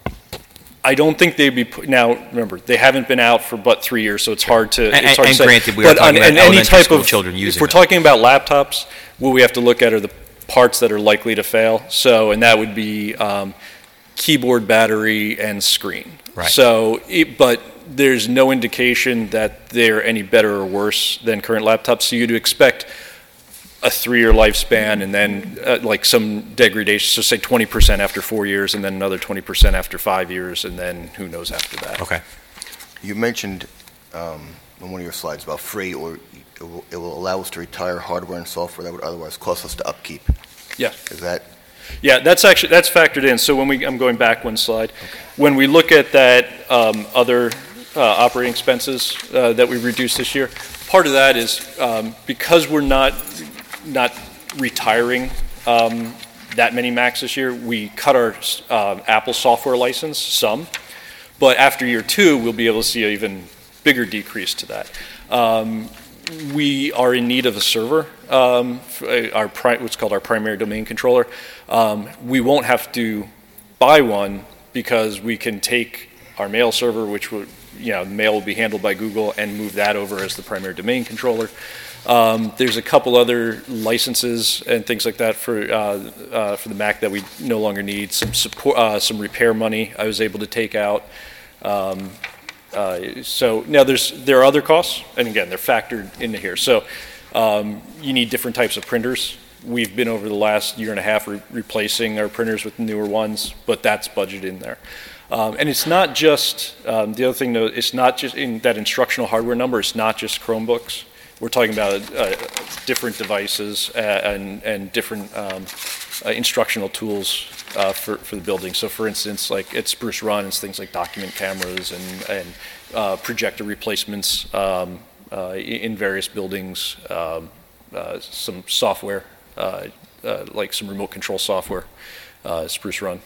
H: I don't think they'd be, put, now, remember, they haven't been out for but three years, so it's hard to,
E: And,
H: it's hard
E: and
H: to say.
E: granted, we are
H: But
E: talking
H: on-
E: about
H: and any
E: elementary
H: type
E: school
H: of-
E: children using
H: If we're
E: them.
H: talking about laptops, what we have to look at are the parts that are likely to fail. So, and that would be um, keyboard, battery, and screen.
E: Right.
H: So, it, but there's no indication that they're any better or worse than current laptops. So you'd expect a three-year lifespan and then uh, like some degradation, so say twenty percent after four years and then another twenty percent after five years and then who knows after that.
E: Okay.
A: You mentioned um, on one of your slides about free, or it will, it will allow us to retire hardware and software that would otherwise cost us to upkeep.
H: Yeah.
A: Is that?
H: Yeah, that's actually, that's factored in. So when we, I'm going back one slide. When we look at that um, other uh, operating expenses uh, that we reduced this year, part of that is um, because we're not not retiring um, that many Macs this year, we cut our uh, Apple software license some, but after year two, we'll be able to see an even bigger decrease to that. Um, we are in need of a server, um, our pri what's called our primary domain controller. Um, we won't have to buy one because we can take our mail server, which would, you know, mail will be handled by Google, and move that over as the primary domain controller. Um, there's a couple other licenses and things like that for uh, uh, for the Mac that we no longer need. Some support, uh, some repair money I was able to take out. Um, uh, so now there's there are other costs, and again they're factored into here. So um, you need different types of printers. We've been over the last year and a half re replacing our printers with newer ones, but that's budgeted in there. Um, and it's not just um, the other thing though. It's not just in that instructional hardware number. It's not just Chromebooks. We're talking about uh, different devices and, and different um, uh, instructional tools uh, for, for the building. So for instance, like at Spruce Run, it's things like document cameras and, and uh, projector replacements um, uh, in various buildings, um, uh, some software, uh, uh, like some remote control software, uh, Spruce Run.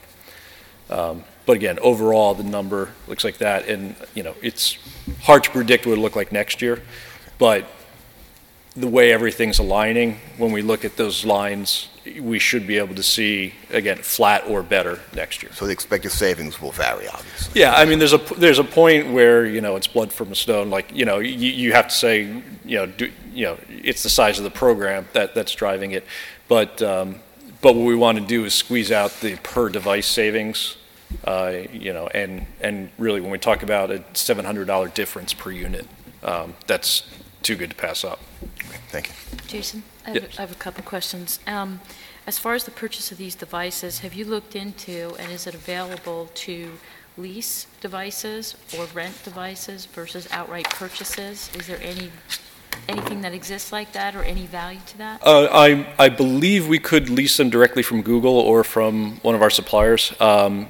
H: Um, but again, overall, the number looks like that. And, you know, it's hard to predict what it'll look like next year, but the way everything's aligning, when we look at those lines, we should be able to see, again, flat or better next year.
A: So the expected savings will vary, obviously.
H: Yeah, I mean, there's a, there's a point where, you know, it's blood from a stone. Like, you know, you, you have to say, you know, do, you know, it's the size of the program that, that's driving it. But, um, but what we want to do is squeeze out the per device savings, uh, you know, and, and really when we talk about a seven hundred dollar difference per unit, um, that's too good to pass up.
A: Okay, thank you.
J: Jason, I have,
H: Yes.
J: I have a couple questions. Um, as far as the purchase of these devices, have you looked into, and is it available to lease devices or rent devices versus outright purchases? Is there any anything that exists like that or any value to that?
H: Uh, I, I believe we could lease them directly from Google or from one of our suppliers. Um,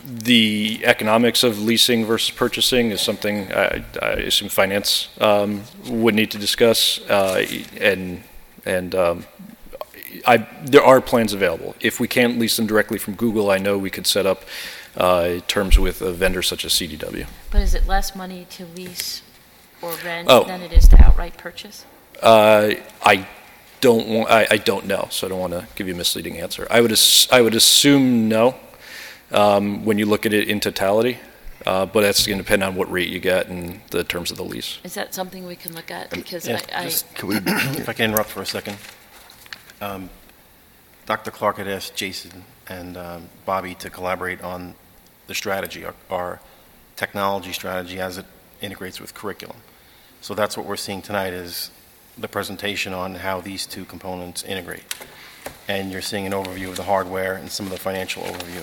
H: the economics of leasing versus purchasing is something I, I assume finance um, would need to discuss, uh, and and um, I, there are plans available. If we can't lease them directly from Google, I know we could set up uh, terms with a vendor such as C D W.
J: But is it less money to lease or rent
H: Oh.
J: than it is to outright purchase?
H: Uh, I don't want, I, I don't know, so I don't want to give you a misleading answer. I would ass, I would assume no. Um, when you look at it in totality, uh, but that's going to depend on what rate you get and the terms of the lease.
J: Is that something we can look at? Because
B: Yeah,
J: I, I
B: just-
A: Can we,
B: If I can interrupt for a second. Um, Doctor Clark had asked Jason and um, Bobby to collaborate on the strategy, our, our technology strategy as it integrates with curriculum. So that's what we're seeing tonight is the presentation on how these two components integrate. and you're seeing an overview of the hardware and some of the financial overview.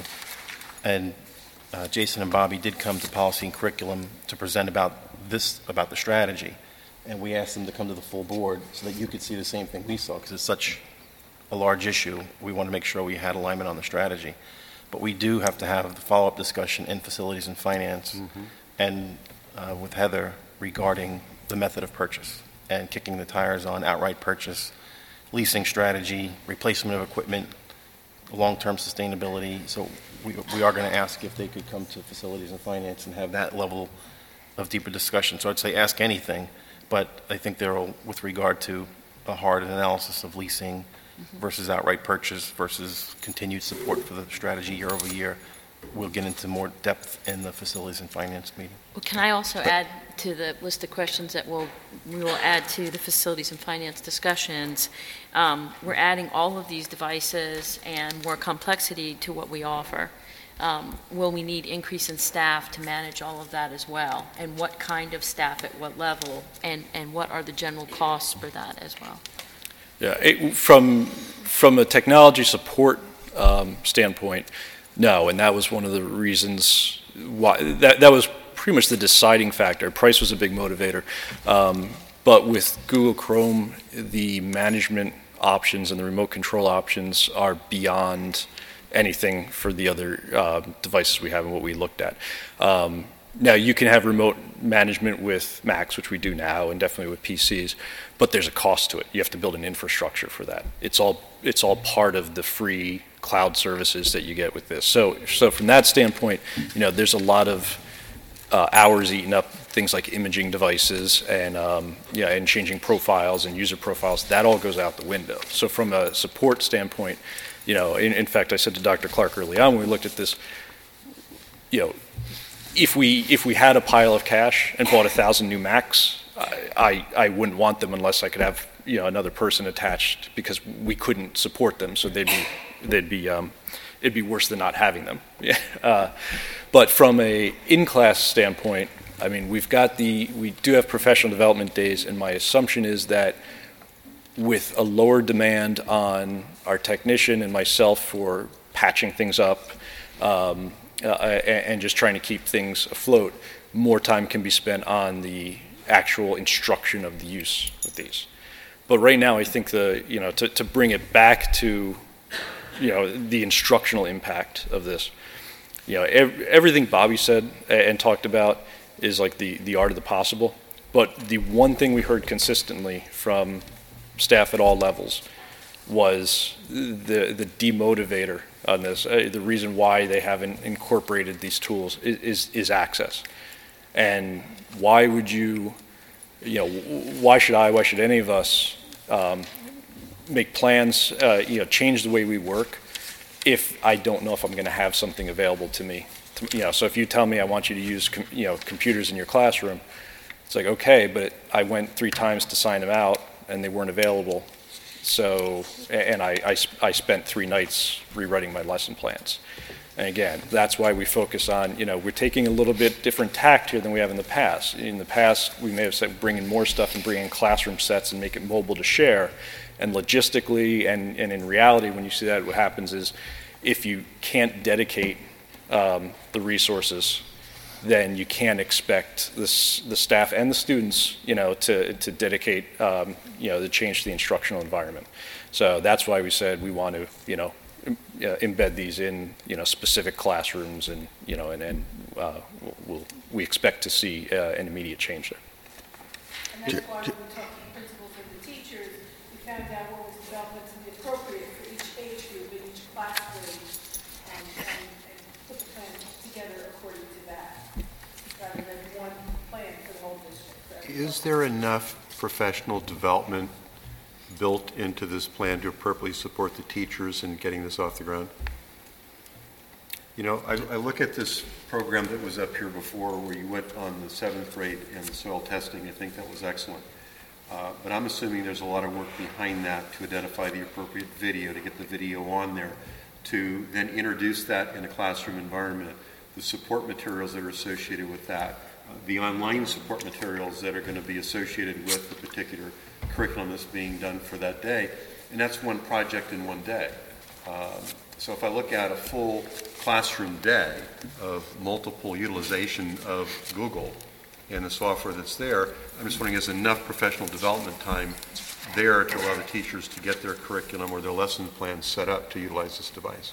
B: And uh, Jason and Bobby did come to Policy and Curriculum to present about this, about the strategy, and we asked them to come to the full board so that you could see the same thing we saw, because it's such a large issue. We want to make sure we had alignment on the strategy. But we do have to have the follow-up discussion in Facilities and Finance mm-hmm. and uh, with Heather regarding the method of purchase and kicking the tires on outright purchase, leasing strategy, replacement of equipment, long-term sustainability. So we, we are going to ask if they could come to Facilities and Finance and have that level of deeper discussion. So I'd say ask anything, but I think they're all with regard to a hard analysis of leasing mm-hmm. versus outright purchase versus continued support for the strategy year over year. We'll get into more depth in the Facilities and Finance meeting.
L: Well, can I also but, add to the list of questions that we'll, we will add to the Facilities and Finance discussions? Um, we're adding all of these devices and more complexity to what we offer. Um, will we need increase in staff to manage all of that as well? And what kind of staff at what level? And, and what are the general costs for that as well?
H: Yeah, it, from, from a technology support um, standpoint, no, and that was one of the reasons why, that, that was pretty much the deciding factor. Price was a big motivator. Um, but with Google Chrome, the management options and the remote control options are beyond anything for the other uh, devices we have and what we looked at. Um, now, you can have remote management with Macs, which we do now, and definitely with P Cs, but there's a cost to it. You have to build an infrastructure for that. It's all, it's all part of the free cloud services that you get with this. So, so from that standpoint, you know, there's a lot of uh, hours eaten up, things like imaging devices and um, yeah, and changing profiles and user profiles. That all goes out the window. So from a support standpoint, you know, in, in fact, I said to Doctor Clark early on when we looked at this, you know, if we if we had a pile of cash and bought a thousand new Macs, I, I I wouldn't want them unless I could have, you know, another person attached, because we couldn't support them. So they'd be they'd be um, it'd be worse than not having them. Yeah. Uh, but from a in-class standpoint, I mean, we've got the we do have professional development days, and my assumption is that with a lower demand on our technician and myself for patching things up um, uh, and just trying to keep things afloat, more time can be spent on the actual instruction of the use of these. But right now, I think the, you know, to, to bring it back to, you know, the instructional impact of this, you know, ev- everything Bobby said and talked about is like the, the art of the possible. But the one thing we heard consistently from staff at all levels was the the demotivator on this. Uh, the reason why they haven't incorporated these tools is, is is access. And why would you, you know, why should I, why should any of us um, make plans, uh, you know, change the way we work if I don't know if I'm going to have something available to me? To, you know, so if you tell me I want you to use, com- you know, computers in your classroom, it's like, okay, but I went three times to sign them out and they weren't available. So, and I, I, I spent three nights rewriting my lesson plans. And again, that's why we focus on, you know, we're taking a little bit different tact here than we have in the past. In the past, we may have said bring in more stuff and bring in classroom sets and make it mobile to share. And logistically and, and in reality, when you see that, what happens is if you can't dedicate um, the resources, then you can't expect this, the staff and the students, you know, to, to dedicate, um, you know, the change to the instructional environment. So that's why we said we want to, you know, im- uh, embed these in, you know, specific classrooms, and, you know, and then uh, we'll, we expect to see uh, an immediate change there.
G: And that's why when we talked to the principals and the teachers, we found out what was developmentally appropriate for each age group and each class grade, um, and, and put the plan together according to that, rather than one plan for the whole district.
F: Is there enough professional development built into this plan to appropriately support the teachers in getting this off the ground? You know, I, I look at this program that was up here before where you went on the seventh grade and the soil testing. I think that was excellent. Uh, but I'm assuming there's a lot of work behind that to identify the appropriate video, to get the video on there, to then introduce that in a classroom environment, the support materials that are associated with that, uh, the online support materials that are going to be associated with the particular curriculum that's being done for that day. and that's one project in one day. Um, So if I look at a full classroom day of multiple utilization of Google and the software that's there, I'm just wondering, is enough professional development time there to allow the teachers to get their curriculum or their lesson plans set up to utilize this device?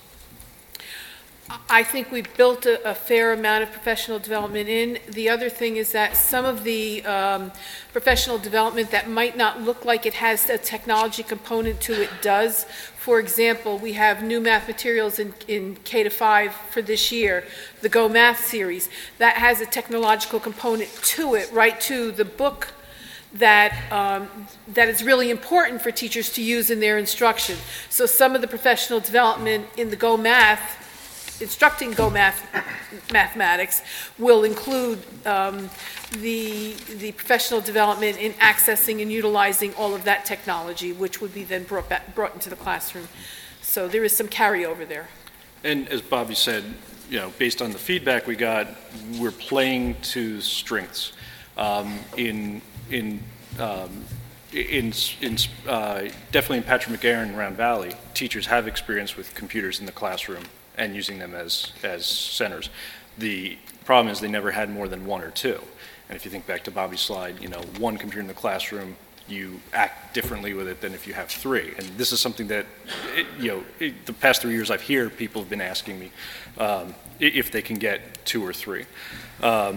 G: I think we've built a, a fair amount of professional development in. The other thing is that some of the um, professional development that might not look like it has a technology component to it does. For example, we have new math materials in, in K to five for this year, the Go Math series. That has a technological component to it, right to the book that um, that is really important for teachers to use in their instruction. So some of the professional development in the Go Math, instructing Go Math mathematics, will include um, the the professional development in accessing and utilizing all of that technology, which would be then brought back, brought into the classroom. So there is some carryover there.
H: And as Bobby said, you know, based on the feedback we got, we're playing to strengths. Um, in in um, in, in uh, definitely in Patrick McGarren and Round Valley, teachers have experience with computers in the classroom and using them as as centers. The problem is they never had more than one or two. And if you think back to Bobby's slide, you know, one computer in the classroom, you act differently with it than if you have three. And this is something that, it, you know, it, the past three years I've heard people have been asking me um, if they can get two or three. Um,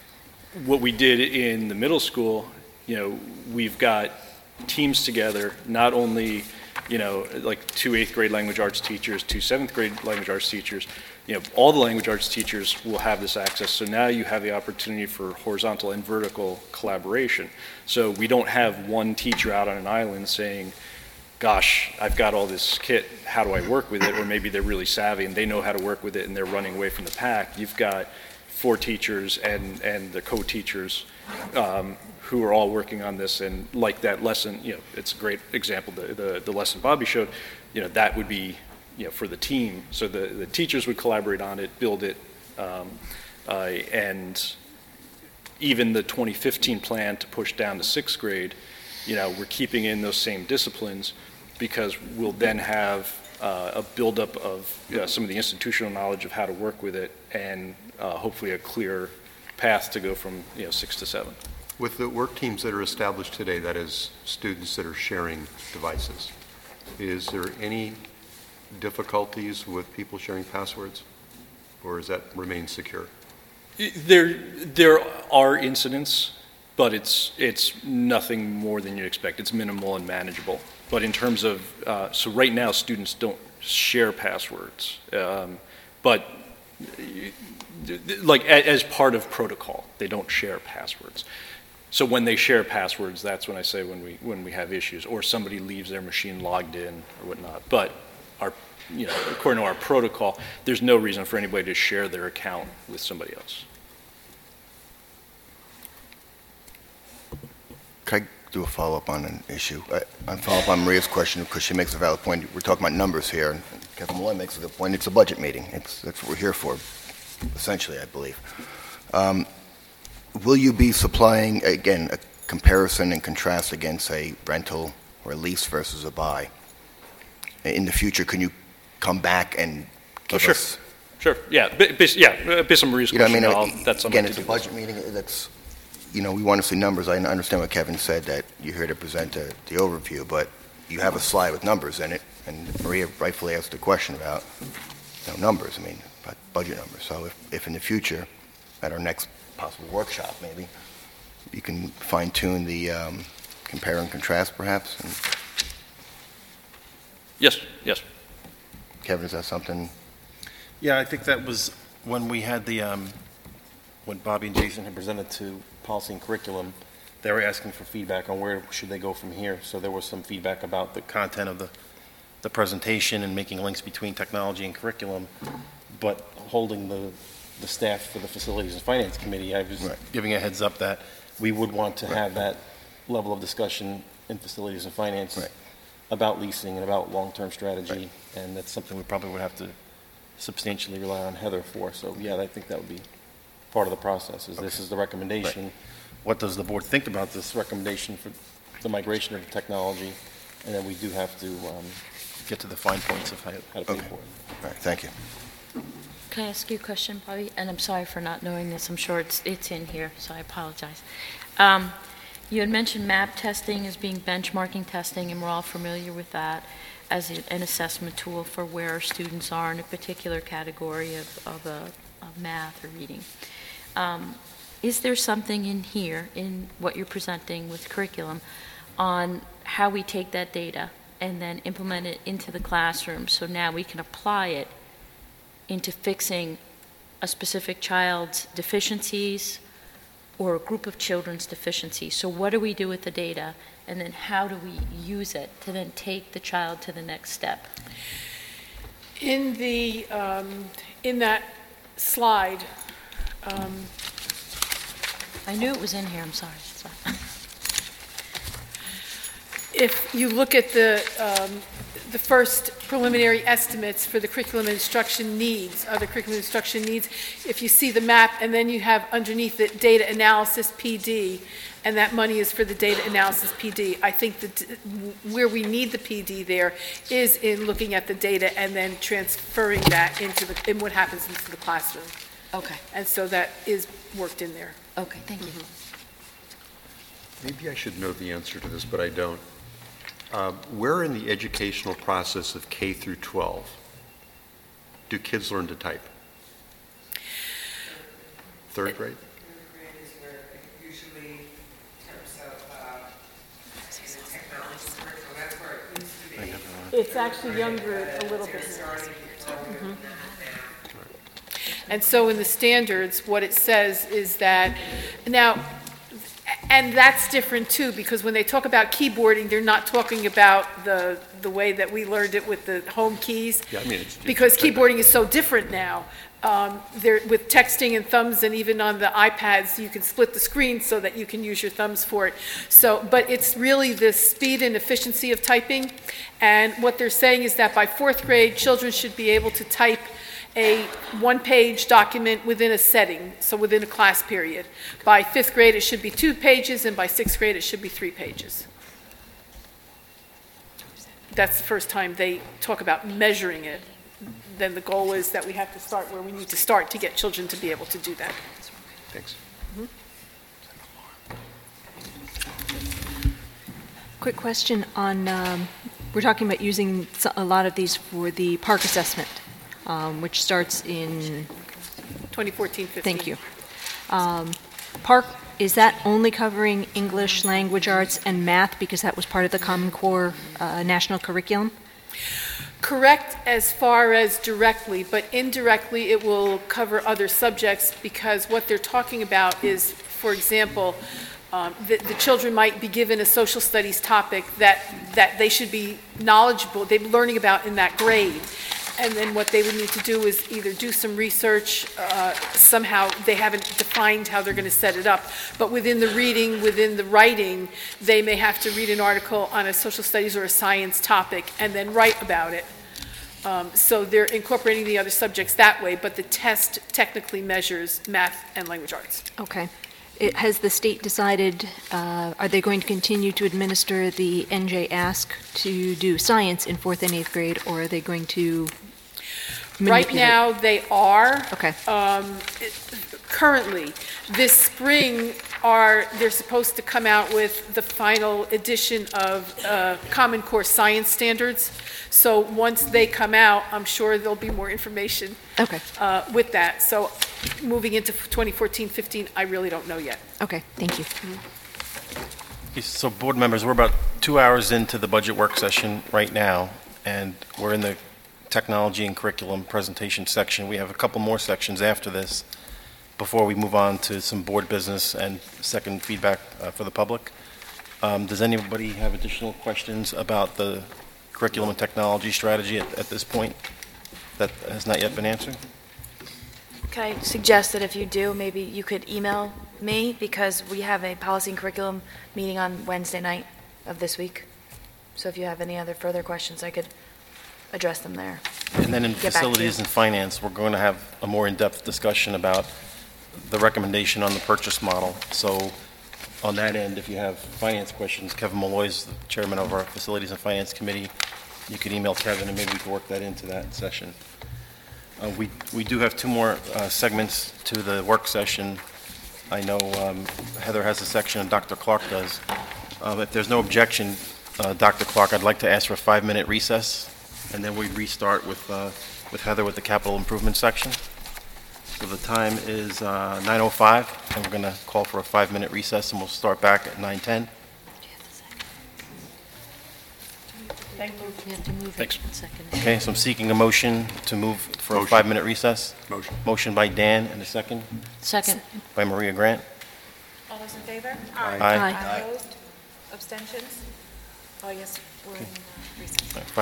H: what we did in the middle school, you know, we've got teams together, not only, you know, like two eighth grade language arts teachers, two seventh grade language arts teachers, you know, all the language arts teachers will have this access. So now you have the opportunity for horizontal and vertical collaboration. So we don't have one teacher out on an island saying, gosh, I've got all this kit, how do I work with it? Or maybe they're really savvy and they know how to work with it and they're running away from the pack. You've got four teachers and, and the co-teachers um, who are all working on this, and like that lesson, you know, it's a great example, the, the, the lesson Bobby showed, you know, that would be, you know, for the team. So the, the teachers would collaborate on it, build it, um, uh, and even the twenty fifteen plan to push down to sixth grade, you know, we're keeping in those same disciplines because we'll then have uh, a buildup of uh, some of the institutional knowledge of how to work with it, and uh, hopefully a clear path to go from, you know, six to seven.
F: With the work teams that are established today, that is, students that are sharing devices, is there any difficulties with people sharing passwords, or does that remain secure?
H: There, there are incidents, but it's it's nothing more than you expect. It's minimal and manageable. But in terms of, uh, so right now students don't share passwords, um, but like as part of protocol, they don't share passwords. So when they share passwords, that's when I say when we when we have issues, or somebody leaves their machine logged in or whatnot. But our, you know, according to our protocol, there's no reason for anybody to share their account with somebody else.
A: Can I do a follow-up on an issue? I, I'll follow up on Maria's question because she makes a valid point. We're talking about numbers here, and Kevin Malloy makes a good point. It's a budget meeting. It's, that's what we're here for, essentially, I believe. Um, will you be supplying, again, a comparison and contrast against a rental or a lease versus a buy? In the future, can you come back and give
H: oh, sure.
A: us...
H: Sure, yeah, b- b- yeah, based on Maria's
A: You know, I
H: question,
A: mean,
H: I'll-
A: uh,
H: that's something
A: again,
H: to
A: it's a
H: do.
A: budget meeting. That's, you know, we want to see numbers. I understand what Kevin said, that you're here to present the, the overview, but you have a slide with numbers in it, and Maria rightfully asked a question about, you know, numbers. I mean, about budget numbers. So if, if in the future, at our next possible workshop, maybe you can fine-tune the um, compare and contrast, perhaps. And
H: Yes, yes.
A: Kevin, is that something?
B: Yeah, I think that was when we had the, um, when Bobby and Jason had presented to policy and curriculum, they were asking for feedback on where should they go from here. So there was some feedback about the content of the, the presentation and making links between technology and curriculum, but holding the, the staff for the Facilities and Finance Committee, I was
A: Right.
B: giving a heads up that we would want to have that level of discussion in Facilities and Finance
A: Right.
B: about leasing and about long-term strategy, and that's something we probably would have to substantially rely on Heather for. So, yeah, I think that would be part of the process, is this is the recommendation. What does the board think about this recommendation for the migration of technology? And then we do have to um, get to the fine points of how how to pay
A: Okay.
B: for it.
A: All right, thank you.
L: Can I ask you a question, Bobby? And I'm sorry for not knowing this. I'm sure it's, it's in here, so I apologize. Um, You had mentioned MAP testing as being benchmarking testing, and we're all familiar with that as a- an assessment tool for where our students are in a particular category of, of, uh, of math or reading. Um, Is there something in here, in what you're presenting with curriculum, on how we take that data and then implement it into the classroom, so now we can apply it into fixing a specific child's deficiencies or a group of children's deficiencies? So what do we do with the data, and then how do we use it to then take the child to the next step?
G: In the, um, in that slide, um,
L: I knew it was in here, I'm sorry. Sorry.
G: if you look at the, um, the first preliminary estimates for the curriculum and instruction needs, other curriculum and instruction needs, if you see the map, and then you have underneath it data analysis P D, and that money is for the data analysis P D, I think that where we need the P D there is in looking at the data and then transferring that into the, in what happens into the classroom.
L: Okay,
G: And so that is worked in there.
L: okay, thank you.
F: Maybe I should know the answer to this, but I don't. Uh, Where in the educational process of K through twelve do kids learn to type? Third grade?
D: Third grade is where it usually, in terms of uh, the technology curriculum, that's where it used to be.
G: It's actually younger a little bit.
D: Starting to
G: And so in the standards, what it says is that, now, and that's different too, because when they talk about keyboarding, they're not talking about the, the way that we learned it with the home keys.
F: Yeah, I mean, it's.
G: Because
F: it's-
G: keyboarding is so different now. Um, there, with texting and thumbs, and even on the iPads, you can split the screen so that you can use your thumbs for it. So, but it's really the speed and efficiency of typing. And what they're saying is that by fourth grade, children should be able to type a one-page document within a setting, so within a class period. By fifth grade, it should be two pages, and by sixth grade, it should be three pages. That's the first time they talk about measuring it. Then the goal is that we have to start where we need to start to get children to be able to do that.
F: Thanks.
J: Quick question on, um, we're talking about using s- a lot of these for the park assessment, um, which starts in,
G: twenty fourteen fifteen.
J: thank you. Um, Park, is that only covering English, language arts, and math, because that was part of the Common Core uh, national curriculum?
G: Correct as far as directly, but indirectly, it will cover other subjects, because what they're talking about is, for example, um, the, the children might be given a social studies topic that, that they should be knowledgeable, they're learning about in that grade. And then what they would need to do is either do some research, uh, somehow, they haven't defined how they're going to set it up, but within the reading, within the writing, they may have to read an article on a social studies or a science topic and then write about it. Um, So they're incorporating the other subjects that way, but the test technically measures math and language arts.
J: Okay. It, has the state decided, uh, are they going to continue to administer the N J Ask to do science in fourth and eighth grade, or are they going to
G: Right
J: manipulate?
G: now, they are.
J: Okay.
G: Um, it- Currently, this spring, are, they're supposed to come out with the final edition of uh, Common Core Science Standards. So once they come out, I'm sure there'll be more information
J: Okay,
G: uh, with that. So moving into twenty fourteen fifteen, I really don't know yet.
J: okay, thank you.
B: Okay, So, board members, we're about two hours into the budget work session right now, and we're in the technology and curriculum presentation section. We have a couple more sections after this before we move on to some board business and second feedback uh, for the public. Um, Does anybody have additional questions about the curriculum and technology strategy at, at this point that has not yet been answered?
M: Can I suggest that if you do, maybe you could email me, because we have a policy and curriculum meeting on Wednesday night of this week. So if you have any other further questions, I could address them there.
B: And then in
M: Get back to you.
B: facilities and finance, we're going to have a more in-depth discussion about the recommendation on the purchase model. So on that end, if you have finance questions, Kevin Malloy is the chairman of our Facilities and Finance Committee. You could email Kevin, and maybe we could work that into that session. Uh, We we do have two more uh, segments to the work session. I know um, Heather has a section, and Doctor Clark does. Um, If there's no objection, uh, Doctor Clark, I'd like to ask for a five-minute recess, and then we restart with uh, with Heather with the capital improvement section. So the time is uh, nine oh five, and we're going to call for a five-minute recess, and we'll start back at nine ten.
J: You have to move it
H: Thanks.
J: in a second.
B: Okay, so I'm seeking a motion to move for a
F: Motion.
B: five-minute recess.
F: Motion.
B: Motion by Dan, and a second
L: Second.
B: by Maria Grant.
C: All those in favor?
B: Aye.
J: Aye.
C: Opposed? Abstentions? Oh, yes, we're in uh, recess.